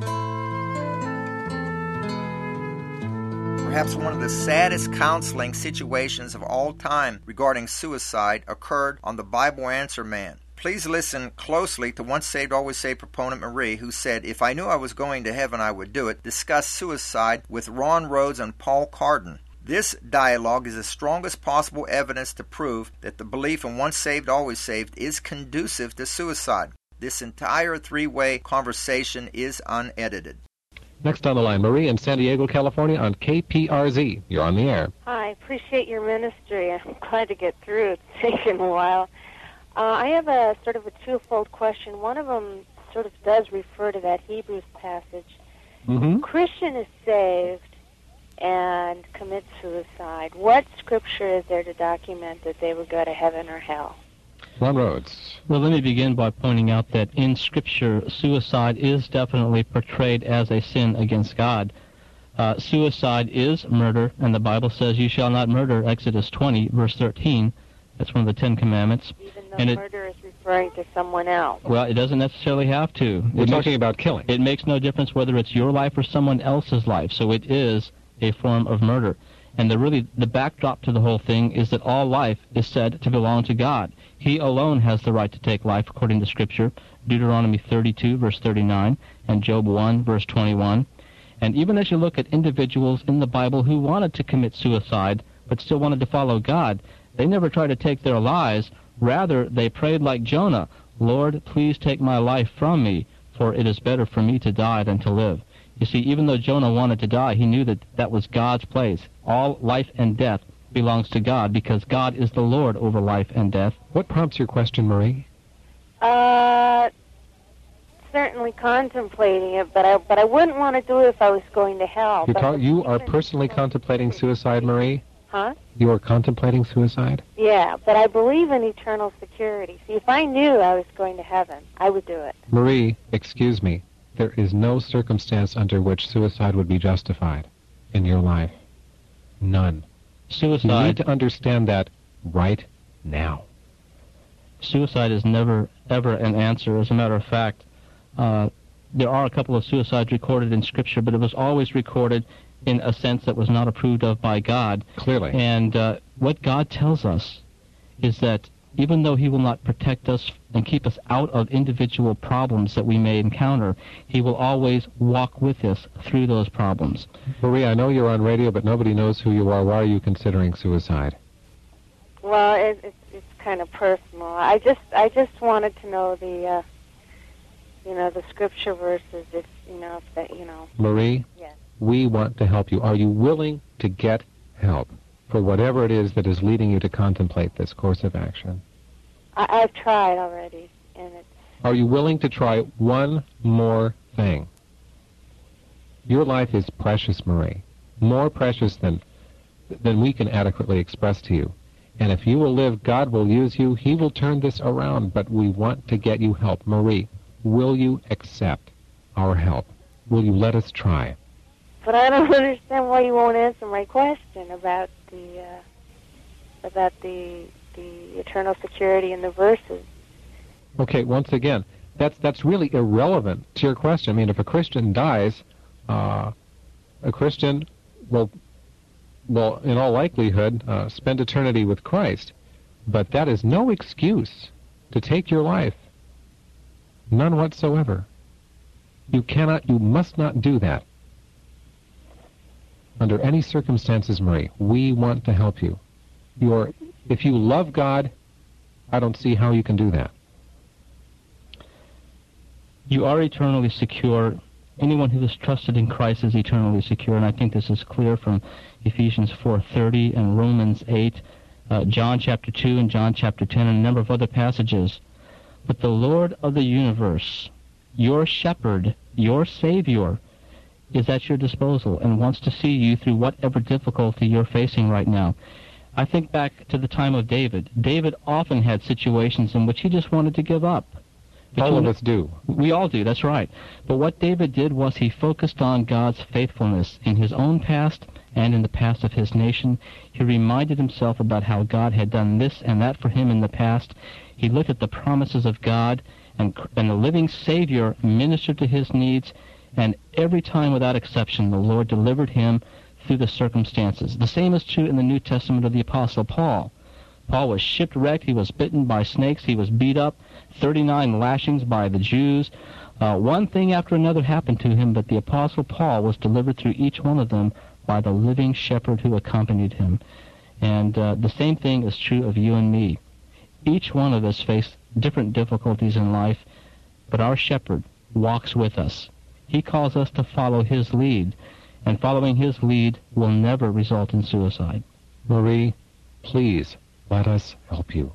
S1: Perhaps one of the saddest counseling situations of all time regarding suicide occurred on the Bible Answer Man. Please listen closely to Once Saved, Always Saved proponent Marie, who said, "If I knew I was going to heaven, I would do it," discussed suicide with Ron Rhodes and Paul Carden. This dialogue is the strongest possible evidence to prove that the belief in once saved, always saved is conducive to suicide. This entire three-way conversation is unedited.
S19: Next on the line, Marie in San Diego, California on K P R Z. You're on the air.
S20: I appreciate your ministry. I'm glad to get through. It's taken a while. Uh, I have a sort of a twofold question. One of them sort of does refer to that Hebrews passage.
S19: Mm-hmm.
S20: Christian is saved and commits suicide. What scripture is there to document that they would go to heaven or hell?
S19: Ron Rhodes.
S21: Well, let me begin by pointing out that in Scripture, suicide is definitely portrayed as a sin against God. Uh, suicide is murder, and the Bible says, "You shall not murder," Exodus twenty, verse thirteen. That's one of the Ten Commandments.
S20: Even though
S21: and
S20: murder it, is referring to someone else.
S21: Well, it doesn't necessarily have to.
S19: We're
S21: it
S19: talking
S21: makes,
S19: about killing.
S21: It makes no difference whether it's your life or someone else's life, so it is a form of murder. And the really the backdrop to the whole thing is that all life is said to belong to God. He alone has the right to take life, according to Scripture, Deuteronomy thirty-two, verse thirty-nine, and Job one, verse twenty-one. And even as you look at individuals in the Bible who wanted to commit suicide, but still wanted to follow God, they never tried to take their lives. Rather, they prayed like Jonah, "Lord, please take my life from me, for it is better for me to die than to live." You see, even though Jonah wanted to die, he knew that that was God's place. All life and death belongs to God, because God is the Lord over life and death.
S19: What prompts your question, Marie?
S20: Uh, certainly contemplating it, but I but I wouldn't want to do it if I was going to hell.
S19: You,
S20: But
S19: talk, you are personally contemplating suicide, Marie?
S20: Huh?
S19: You're contemplating suicide?
S20: Yeah, but I believe in eternal security. See, if I knew I was going to heaven, I would do it.
S19: Marie, excuse me. There is no circumstance under which suicide would be justified in your life. None.
S21: Suicide...
S19: You need to understand that right now.
S21: Suicide is never, ever an answer. As a matter of fact, uh, there are a couple of suicides recorded in Scripture, but it was always recorded in a sense that was not approved of by God.
S19: Clearly.
S21: And uh, what God tells us is that even though he will not protect us and keep us out of individual problems that we may encounter, he will always walk with us through those problems.
S19: Marie, I know you're on radio, but nobody knows who you are. Why are you considering suicide?
S20: Well, it, it's it's kind of personal. I just I just wanted to know the uh, you know the scripture verses. If you know if that you know.
S19: Marie.
S20: Yes.
S19: We want to help you. Are you willing to get help for whatever it is that is leading you to contemplate this course of action?
S20: I, I've tried already, and it's...
S19: Are you willing to try one more thing? Your life is precious, Marie, more precious than than we can adequately express to you. And if you will live, God will use you. He will turn this around, but we want to get you help. Marie, will you accept our help? Will you let us try?
S20: But I don't understand why you won't answer my question about the uh, about the the eternal security in the verses.
S19: Okay, once again, that's that's really irrelevant to your question. I mean, if a Christian dies, uh, a Christian will, will in all likelihood, uh, spend eternity with Christ. But that is no excuse to take your life. None whatsoever. You cannot, you must not do that. Under any circumstances, Marie, we want to help you. You're, if you love God, I don't see how you can do that.
S21: You are eternally secure. Anyone who is trusted in Christ is eternally secure, and I think this is clear from Ephesians four thirty and Romans eight, uh, John chapter two and John chapter ten, and a number of other passages. But the Lord of the universe, your shepherd, your Savior, is at your disposal and wants to see you through whatever difficulty you're facing right now. I think back to the time of David. David often had situations in which he just wanted to give up.
S19: All of us do.
S21: We all do, that's right. But what David did was he focused on God's faithfulness in his own past and in the past of his nation. He reminded himself about how God had done this and that for him in the past. He looked at the promises of God, and, and the living Savior ministered to his needs. And every time, without exception, the Lord delivered him through the circumstances. The same is true in the New Testament of the Apostle Paul. Paul was shipwrecked. He was bitten by snakes. He was beat up, thirty-nine lashings by the Jews. Uh, one thing after another happened to him, but the Apostle Paul was delivered through each one of them by the living shepherd who accompanied him. And uh, the same thing is true of you and me. Each one of us face different difficulties in life, but our shepherd walks with us. He calls us to follow his lead, and following his lead will never result in suicide.
S19: Marie, please let us help you.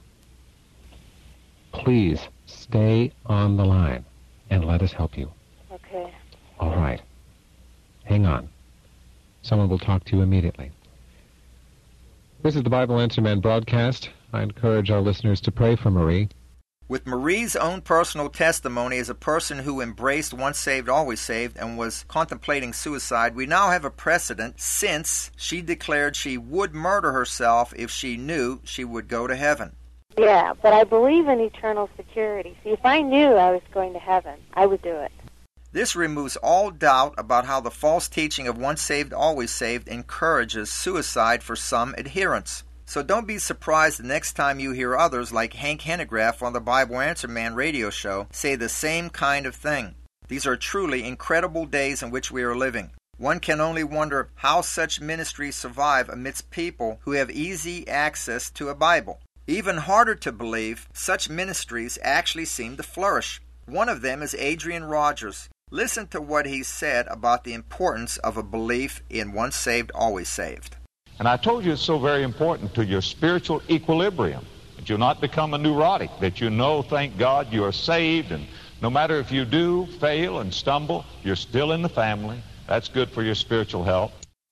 S19: Please stay on the line and let us help you.
S20: Okay.
S19: All right. Hang on. Someone will talk to you immediately. This is the Bible Answer Man broadcast. I encourage our listeners to pray for Marie.
S1: With Marie's own personal testimony as a person who embraced once saved, always saved, and was contemplating suicide, we now have a precedent since she declared she would murder herself if she knew she would go to heaven.
S20: Yeah, but I believe in eternal security. See, if I knew I was going to heaven, I would do it.
S1: This removes all doubt about how the false teaching of once saved, always saved encourages suicide for some adherents. So don't be surprised the next time you hear others like Hank Hanegraaff on the Bible Answer Man radio show say the same kind of thing. These are truly incredible days in which we are living. One can only wonder how such ministries survive amidst people who have easy access to a Bible. Even harder to believe, such ministries actually seem to flourish. One of them is Adrian Rogers. Listen to what he said about the importance of a belief in once saved, always saved.
S3: And I told you it's so very important to your spiritual equilibrium, that you'll not become a neurotic, that you know, thank God, you are saved, and no matter if you do fail and stumble, you're still in the family. That's good for your spiritual health.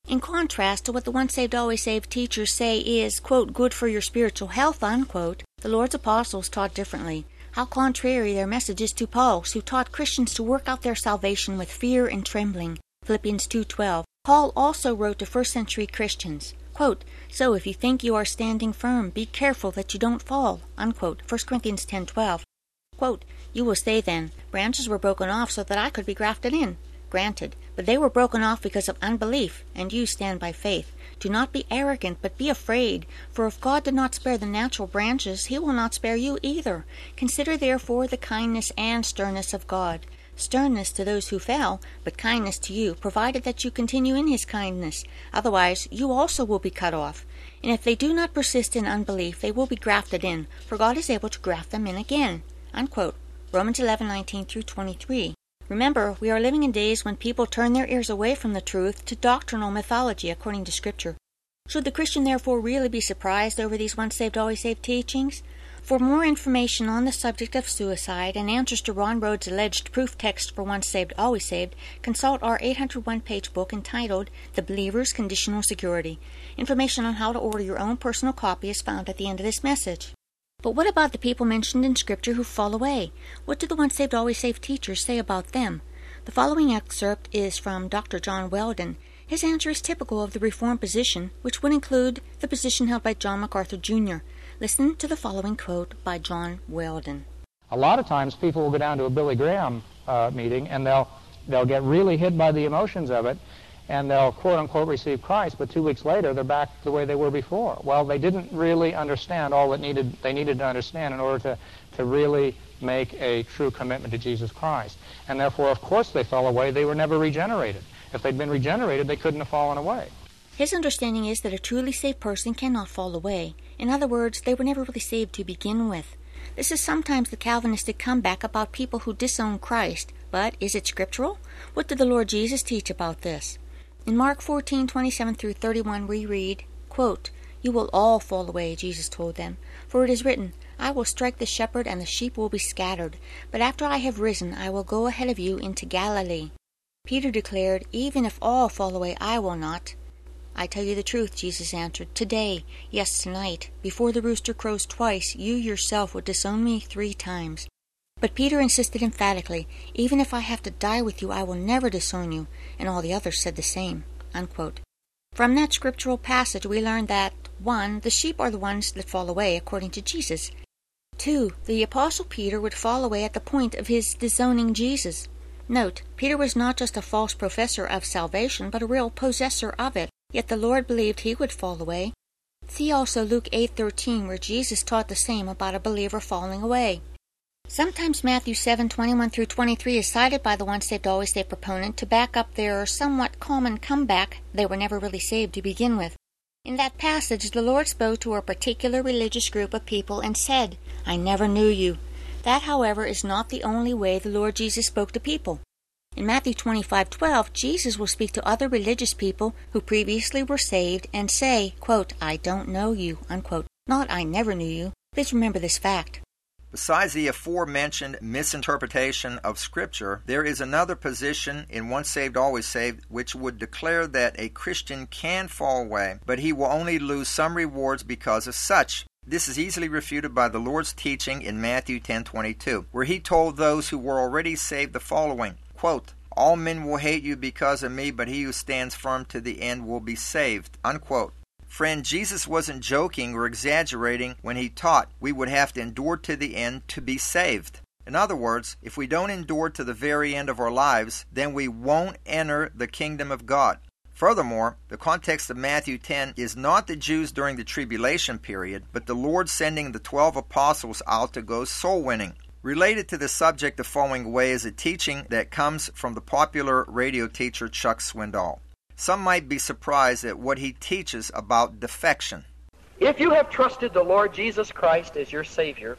S4: In contrast to what the once saved, always saved teachers say is, quote, good for your spiritual health, unquote, the Lord's apostles taught differently. How contrary their message is to Paul's, who taught Christians to work out their salvation with fear and trembling. Philippians two twelve. Paul also wrote to first century Christians, quote, so if you think you are standing firm, be careful that you don't fall, unquote. First Corinthians ten twelve. Quote, you will say then, branches were broken off so that I could be grafted in. Granted, but they were broken off because of unbelief, and you stand by faith. Do not be arrogant, but be afraid, for if God did not spare the natural branches, he will not spare you either. Consider therefore the kindness and sternness of God. Sternness to those who fell, but kindness to you, provided that you continue in his kindness. Otherwise, you also will be cut off. And if they do not persist in unbelief, they will be grafted in, for God is able to graft them in again. Unquote. Romans eleven nineteen through twenty-three. Remember, we are living in days when people turn their ears away from the truth to doctrinal mythology according to Scripture. Should the Christian therefore really be surprised over these once saved, always saved teachings? For more information on the subject of suicide and answers to Ron Rhodes' alleged proof text for once saved, always saved, consult our eight hundred one page book entitled The Believer's Conditional Security. Information on how to order your own personal copy is found at the end of this message. But what about the people mentioned in Scripture who fall away? What do the once saved, always saved teachers say about them? The following excerpt is from Doctor John Weldon. His answer is typical of the Reformed position, which would include the position held by John MacArthur Junior Listen to the following quote by John Weldon.
S6: A lot of times people will go down to a Billy Graham uh, meeting and they'll they'll get really hit by the emotions of it, and they'll quote-unquote receive Christ, but two weeks later they're back the way they were before. Well, they didn't really understand all that needed they needed to understand in order to, to really make a true commitment to Jesus Christ. And therefore, of course, they fell away. They were never regenerated. If they'd been regenerated, they couldn't have fallen away.
S4: His understanding is that a truly saved person cannot fall away. In other words, they were never really saved to begin with. This is sometimes the Calvinistic comeback about people who disown Christ. But is it scriptural? What did the Lord Jesus teach about this? In Mark fourteen twenty-seven through thirty-one we read, quote, you will all fall away, Jesus told them, for it is written, I will strike the shepherd and the sheep will be scattered. But after I have risen, I will go ahead of you into Galilee. Peter declared, even if all fall away, I will not. I tell you the truth, Jesus answered, today, yes, tonight, before the rooster crows twice, you yourself would disown me three times. But Peter insisted emphatically, even if I have to die with you, I will never disown you, and all the others said the same. Unquote. From that scriptural passage we learn that, one, the sheep are the ones that fall away, according to Jesus. Two, the Apostle Peter would fall away at the point of his disowning Jesus. Note, Peter was not just a false professor of salvation, but a real possessor of it. Yet the Lord believed he would fall away. See also Luke eight thirteen, where Jesus taught the same about a believer falling away. Sometimes Matthew seven twenty-one through twenty-three is cited by the once saved, always saved proponent to back up their somewhat common comeback they were never really saved to begin with. In that passage, the Lord spoke to a particular religious group of people and said, I never knew you. That, however, is not the only way the Lord Jesus spoke to people. In Matthew twenty-five twelve, Jesus will speak to other religious people who previously were saved and say, quote, I don't know you, unquote. Not I never knew you. Please remember this fact.
S1: Besides the aforementioned misinterpretation of Scripture, there is another position in Once Saved, Always Saved which would declare that a Christian can fall away, but he will only lose some rewards because of such. This is easily refuted by the Lord's teaching in Matthew ten twenty-two, where he told those who were already saved the following, quote, all men will hate you because of me, but he who stands firm to the end will be saved, unquote. Friend, Jesus wasn't joking or exaggerating when he taught we would have to endure to the end to be saved. In other words, if we don't endure to the very end of our lives, then we won't enter the kingdom of God. Furthermore, the context of Matthew ten is not the Jews during the tribulation period, but the Lord sending the twelve apostles out to go soul winning. Related to the subject of falling away is a teaching that comes from the popular radio teacher Chuck Swindoll. Some might be surprised at what he teaches about defection.
S22: If you have trusted the Lord Jesus Christ as your Savior,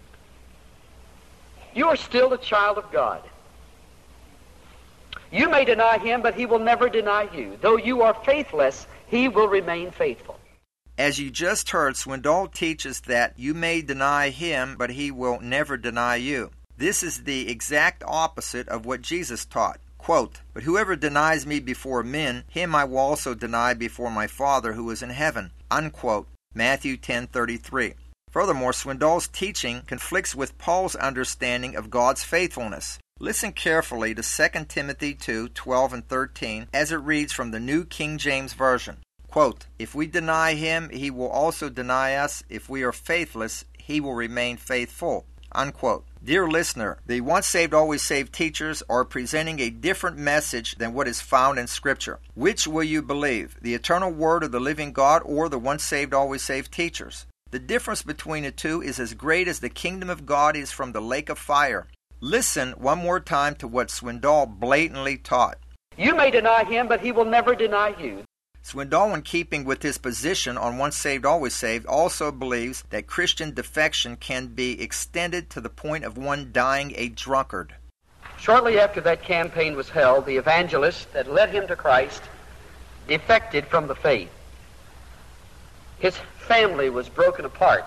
S22: you are still a child of God. You may deny him, but he will never deny you. Though you are faithless, he will remain faithful.
S1: As you just heard, Swindoll teaches that you may deny him, but he will never deny you. This is the exact opposite of what Jesus taught. Quote, "But whoever denies me before men, him I will also deny before my Father who is in heaven." Unquote. Matthew ten thirty-three. Furthermore, Swindoll's teaching conflicts with Paul's understanding of God's faithfulness. Listen carefully to Second Timothy two twelve and thirteen as it reads from the New King James Version. Quote, "If we deny him, he will also deny us. If we are faithless, he will remain faithful." Unquote. Dear listener, the once saved, always saved teachers are presenting a different message than what is found in Scripture. Which will you believe, the eternal word of the living God or the once saved, always saved teachers? The difference between the two is as great as the kingdom of God is from the lake of fire. Listen one more time to what Swindoll blatantly taught.
S22: You may deny him, but he will never deny you.
S1: Swindoll, in keeping with his position on once saved, always saved, also believes that Christian defection can be extended to the point of one dying a drunkard.
S22: Shortly after that campaign was held, the evangelist that led him to Christ defected from the faith. His family was broken apart.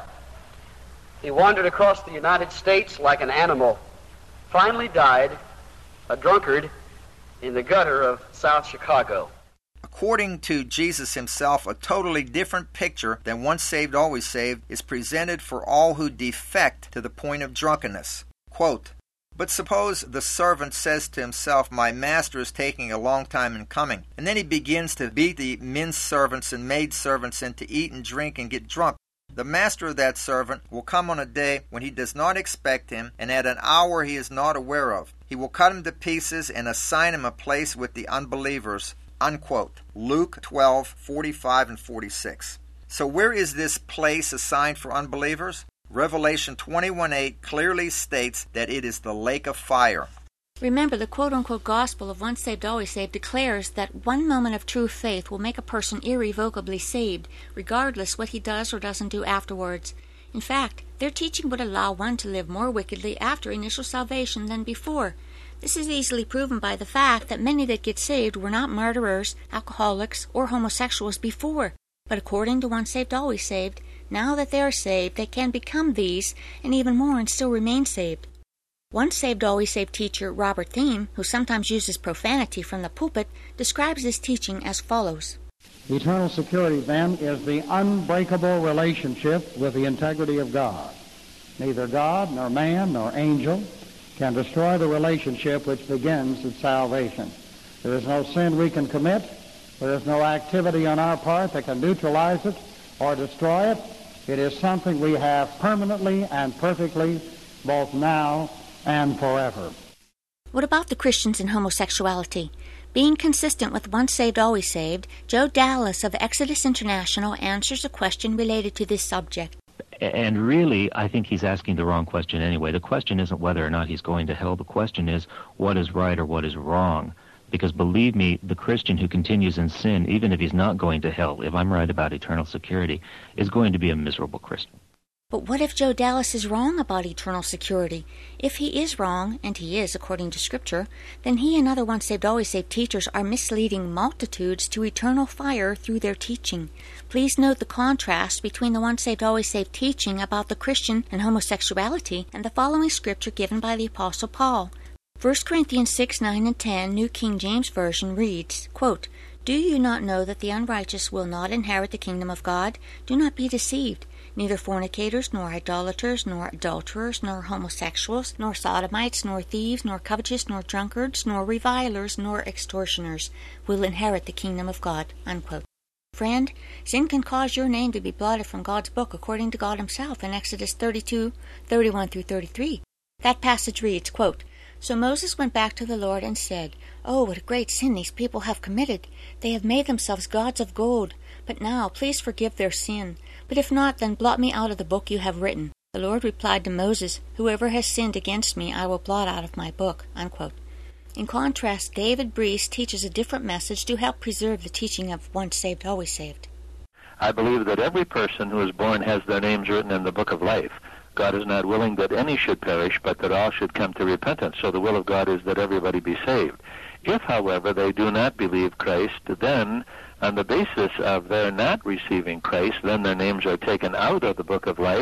S22: He wandered across the United States like an animal, finally died a drunkard in the gutter of South Chicago.
S1: According to Jesus himself, a totally different picture than once saved, always saved is presented for all who defect to the point of drunkenness. Quote, "But suppose the servant says to himself, 'My master is taking a long time in coming,' and then he begins to beat the men servants and maid servants and to eat and drink and get drunk. The master of that servant will come on a day when he does not expect him and at an hour he is not aware of. He will cut him to pieces and assign him a place with the unbelievers." Unquote. Luke twelve forty-five and forty-six. So where is this place assigned for unbelievers? Revelation twenty-one eight clearly states that it is the lake of fire.
S4: Remember, the quote-unquote gospel of once saved, always saved declares that one moment of true faith will make a person irrevocably saved, regardless what he does or doesn't do afterwards. In fact, their teaching would allow one to live more wickedly after initial salvation than before. This is easily proven by the fact that many that get saved were not murderers, alcoholics, or homosexuals before. But according to once saved, always saved, now that they are saved, they can become these, and even more, and still remain saved. Once saved, always saved teacher Robert Thiem, who sometimes uses profanity from the pulpit, describes this teaching as follows.
S9: Eternal security, then, is the unbreakable relationship with the integrity of God. Neither God, nor man, nor angel can destroy the relationship which begins at salvation. There is no sin we can commit. There is no activity on our part that can neutralize it or destroy it. It is something we have permanently and perfectly, both now and forever.
S4: What about the Christians in homosexuality? Being consistent with once saved, always saved, Joe Dallas of Exodus International answers a question related to this subject.
S10: And really, I think he's asking the wrong question anyway. The question isn't whether or not he's going to hell. The question is what is right or what is wrong. Because believe me, the Christian who continues in sin, even if he's not going to hell, if I'm right about eternal security, is going to be a miserable Christian.
S4: But what if Joe Dallas is wrong about eternal security? If he is wrong, and he is according to Scripture, then he and other once saved, always saved teachers are misleading multitudes to eternal fire through their teaching. Please note the contrast between the once saved, always saved teaching about the Christian and homosexuality and the following Scripture given by the Apostle Paul. First Corinthians six, nine, and ten, New King James Version reads, quote, "Do you not know that the unrighteous will not inherit the kingdom of God? Do not be deceived. Neither fornicators, nor idolaters, nor adulterers, nor homosexuals, nor sodomites, nor thieves, nor covetous, nor drunkards, nor revilers, nor extortioners will inherit the kingdom of God." Unquote. Friend, sin can cause your name to be blotted from God's book according to God himself in Exodus thirty-two, thirty-one through thirty-three. That passage reads, quote, "So Moses went back to the Lord and said, 'Oh, what a great sin these people have committed. They have made themselves gods of gold. But now, please forgive their sin. But if not, then blot me out of the book you have written.' The Lord replied to Moses, 'Whoever has sinned against me, I will blot out of my book.'" Unquote. In contrast, David Breese teaches a different message to help preserve the teaching of once saved, always saved.
S18: I believe that every person who is born has their names written in the book of life. God is not willing that any should perish, but that all should come to repentance. So the will of God is that everybody be saved. If, however, they do not believe Christ, then on the basis of their not receiving Christ, then their names are taken out of the book of life,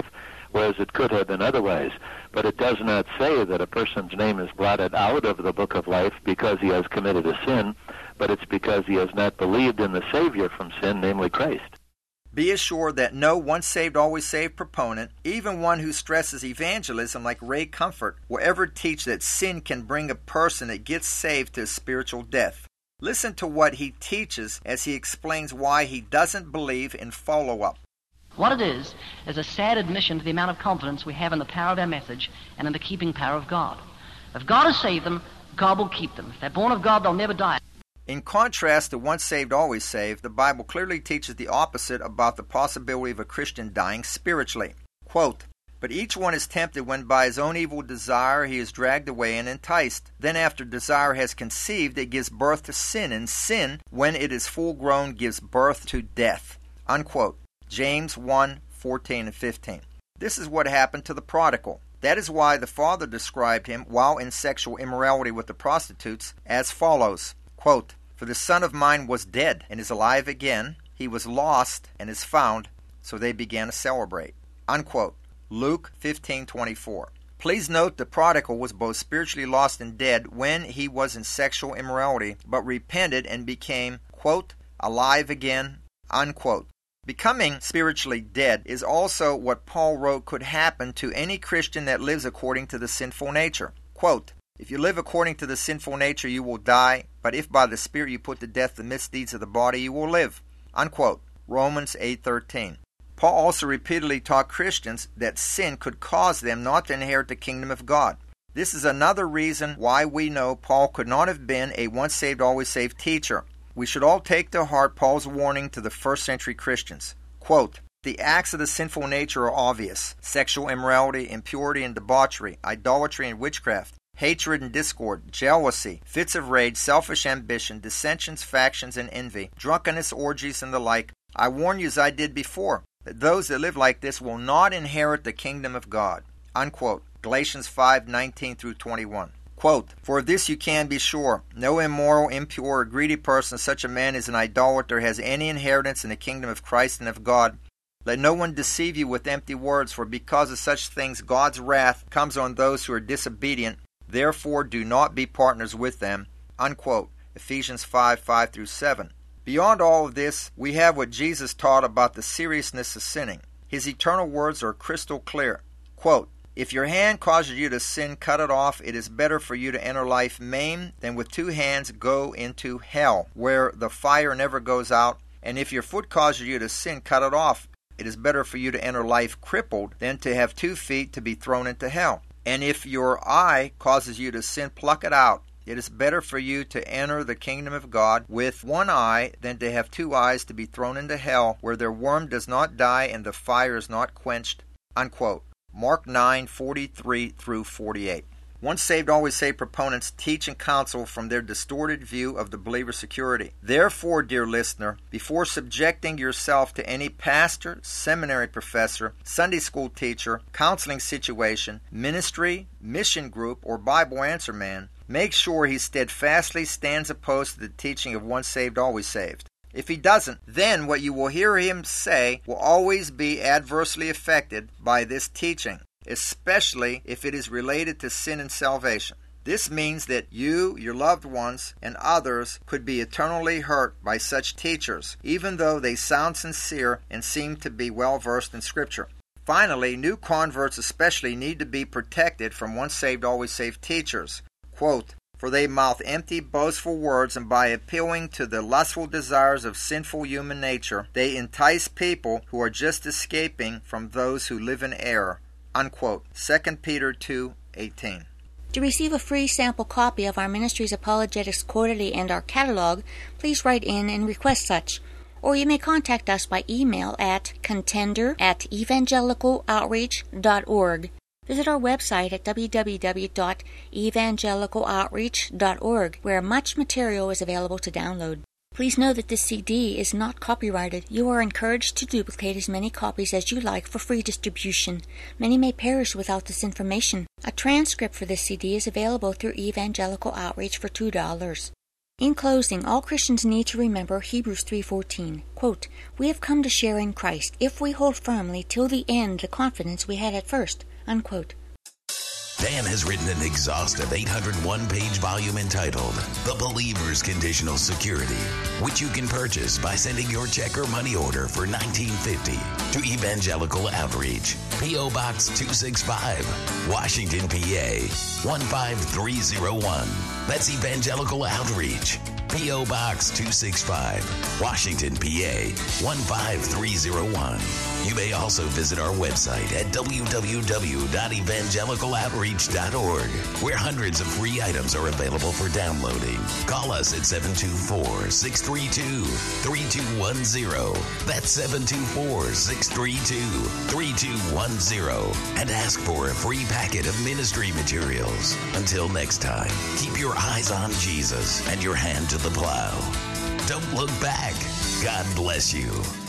S18: whereas it could have been otherwise. But it does not say that a person's name is blotted out of the book of life because he has committed a sin, but it's because he has not believed in the Savior from sin, namely Christ.
S1: Be assured that no once saved, always saved proponent, even one who stresses evangelism like Ray Comfort, will ever teach that sin can bring a person that gets saved to spiritual death. Listen to what he teaches as he explains why he doesn't believe in follow-up.
S7: What it is, is a sad admission to the amount of confidence we have in the power of their message and in the keeping power of God. If God has saved them, God will keep them. If they're born of God, they'll never die.
S1: In contrast to once saved, always saved, the Bible clearly teaches the opposite about the possibility of a Christian dying spiritually. Quote, "But each one is tempted when by his own evil desire he is dragged away and enticed. Then after desire has conceived, it gives birth to sin, and sin, when it is full grown, gives birth to death." Unquote. James one, fourteen and fifteen. This is what happened to the prodigal. That is why the father described him, while in sexual immorality with the prostitutes, as follows. Quote, "For the son of mine was dead and is alive again. He was lost and is found." So they began to celebrate. Unquote. Luke fifteen twenty-four. Please note the prodigal was both spiritually lost and dead when he was in sexual immorality, but repented and became, quote, alive again, unquote. Becoming spiritually dead is also what Paul wrote could happen to any Christian that lives according to the sinful nature. Quote, "If you live according to the sinful nature, you will die, but if by the Spirit you put to death the misdeeds of the body, you will live." Unquote. Romans eight thirteen. Paul also repeatedly taught Christians that sin could cause them not to inherit the kingdom of God. This is another reason why we know Paul could not have been a once saved, always saved teacher. We should all take to heart Paul's warning to the first century Christians. Quote, "The acts of the sinful nature are obvious: sexual immorality, impurity and debauchery, idolatry and witchcraft, hatred and discord, jealousy, fits of rage, selfish ambition, dissensions, factions, and envy, drunkenness, orgies, and the like. I warn you, as I did before, that those that live like this will not inherit the kingdom of God." Unquote. Galatians five nineteen through twenty-one. Quote, "For of this you can be sure, no immoral, impure, or greedy person, such a man as an idolater, has any inheritance in the kingdom of Christ and of God. Let no one deceive you with empty words, for because of such things God's wrath comes on those who are disobedient. Therefore do not be partners with them." Unquote. Ephesians five five through seven. Beyond all of this, we have what Jesus taught about the seriousness of sinning. His eternal words are crystal clear. Quote, "If your hand causes you to sin, cut it off. It is better for you to enter life maimed than with two hands go into hell, where the fire never goes out. And if your foot causes you to sin, cut it off. It is better for you to enter life crippled than to have two feet to be thrown into hell. And if your eye causes you to sin, pluck it out. It is better for you to enter the kingdom of God with one eye than to have two eyes to be thrown into hell, where their worm does not die and the fire is not quenched." Unquote. Mark nine forty-three through forty-eight. Once saved, always saved proponents teach and counsel from their distorted view of the believer's security. Therefore, dear listener, before subjecting yourself to any pastor, seminary professor, Sunday school teacher, counseling situation, ministry, mission group, or Bible answer man, make sure he steadfastly stands opposed to the teaching of once saved, always saved. If he doesn't, then what you will hear him say will always be adversely affected by this teaching, especially if it is related to sin and salvation. This means that you, your loved ones, and others could be eternally hurt by such teachers, even though they sound sincere and seem to be well versed in Scripture. Finally, new converts especially need to be protected from once saved, always saved teachers. Quote, "For they mouth empty, boastful words, and by appealing to the lustful desires of sinful human nature, they entice people who are just escaping from those who live in error." Unquote. Second Peter two eighteen.
S4: To receive a free sample copy of our ministry's Apologetics Quarterly and our catalog, please write in and request such. Or you may contact us by email at contender at evangelical outreach dot org. Visit our website at w w w dot evangelical outreach dot org, where much material is available to download. Please know that this C D is not copyrighted. You are encouraged to duplicate as many copies as you like for free distribution. Many may perish without this information. A transcript for this C D is available through Evangelical Outreach for two dollars. In closing, all Christians need to remember Hebrews three fourteen. Quote, "We have come to share in Christ if we hold firmly till the end the confidence we had at first." Unquote.
S11: Dan has written an exhaustive eight hundred one page volume entitled The Believer's Conditional Security, which you can purchase by sending your check or money order for nineteen fifty to Evangelical Outreach, P O. Box two sixty-five, Washington, P A one five three zero one. That's Evangelical Outreach, P O. Box two sixty-five, Washington, P A one five three zero one. You may also visit our website at w w w dot evangelical outreach dot org, where hundreds of free items are available for downloading. Call us at seven two four, six three two, three two one zero. That's seven two four, six three two, three two one zero. And ask for a free packet of ministry materials. Until next time, keep your eyes on Jesus and your hand to the plow. Don't look back. God bless you.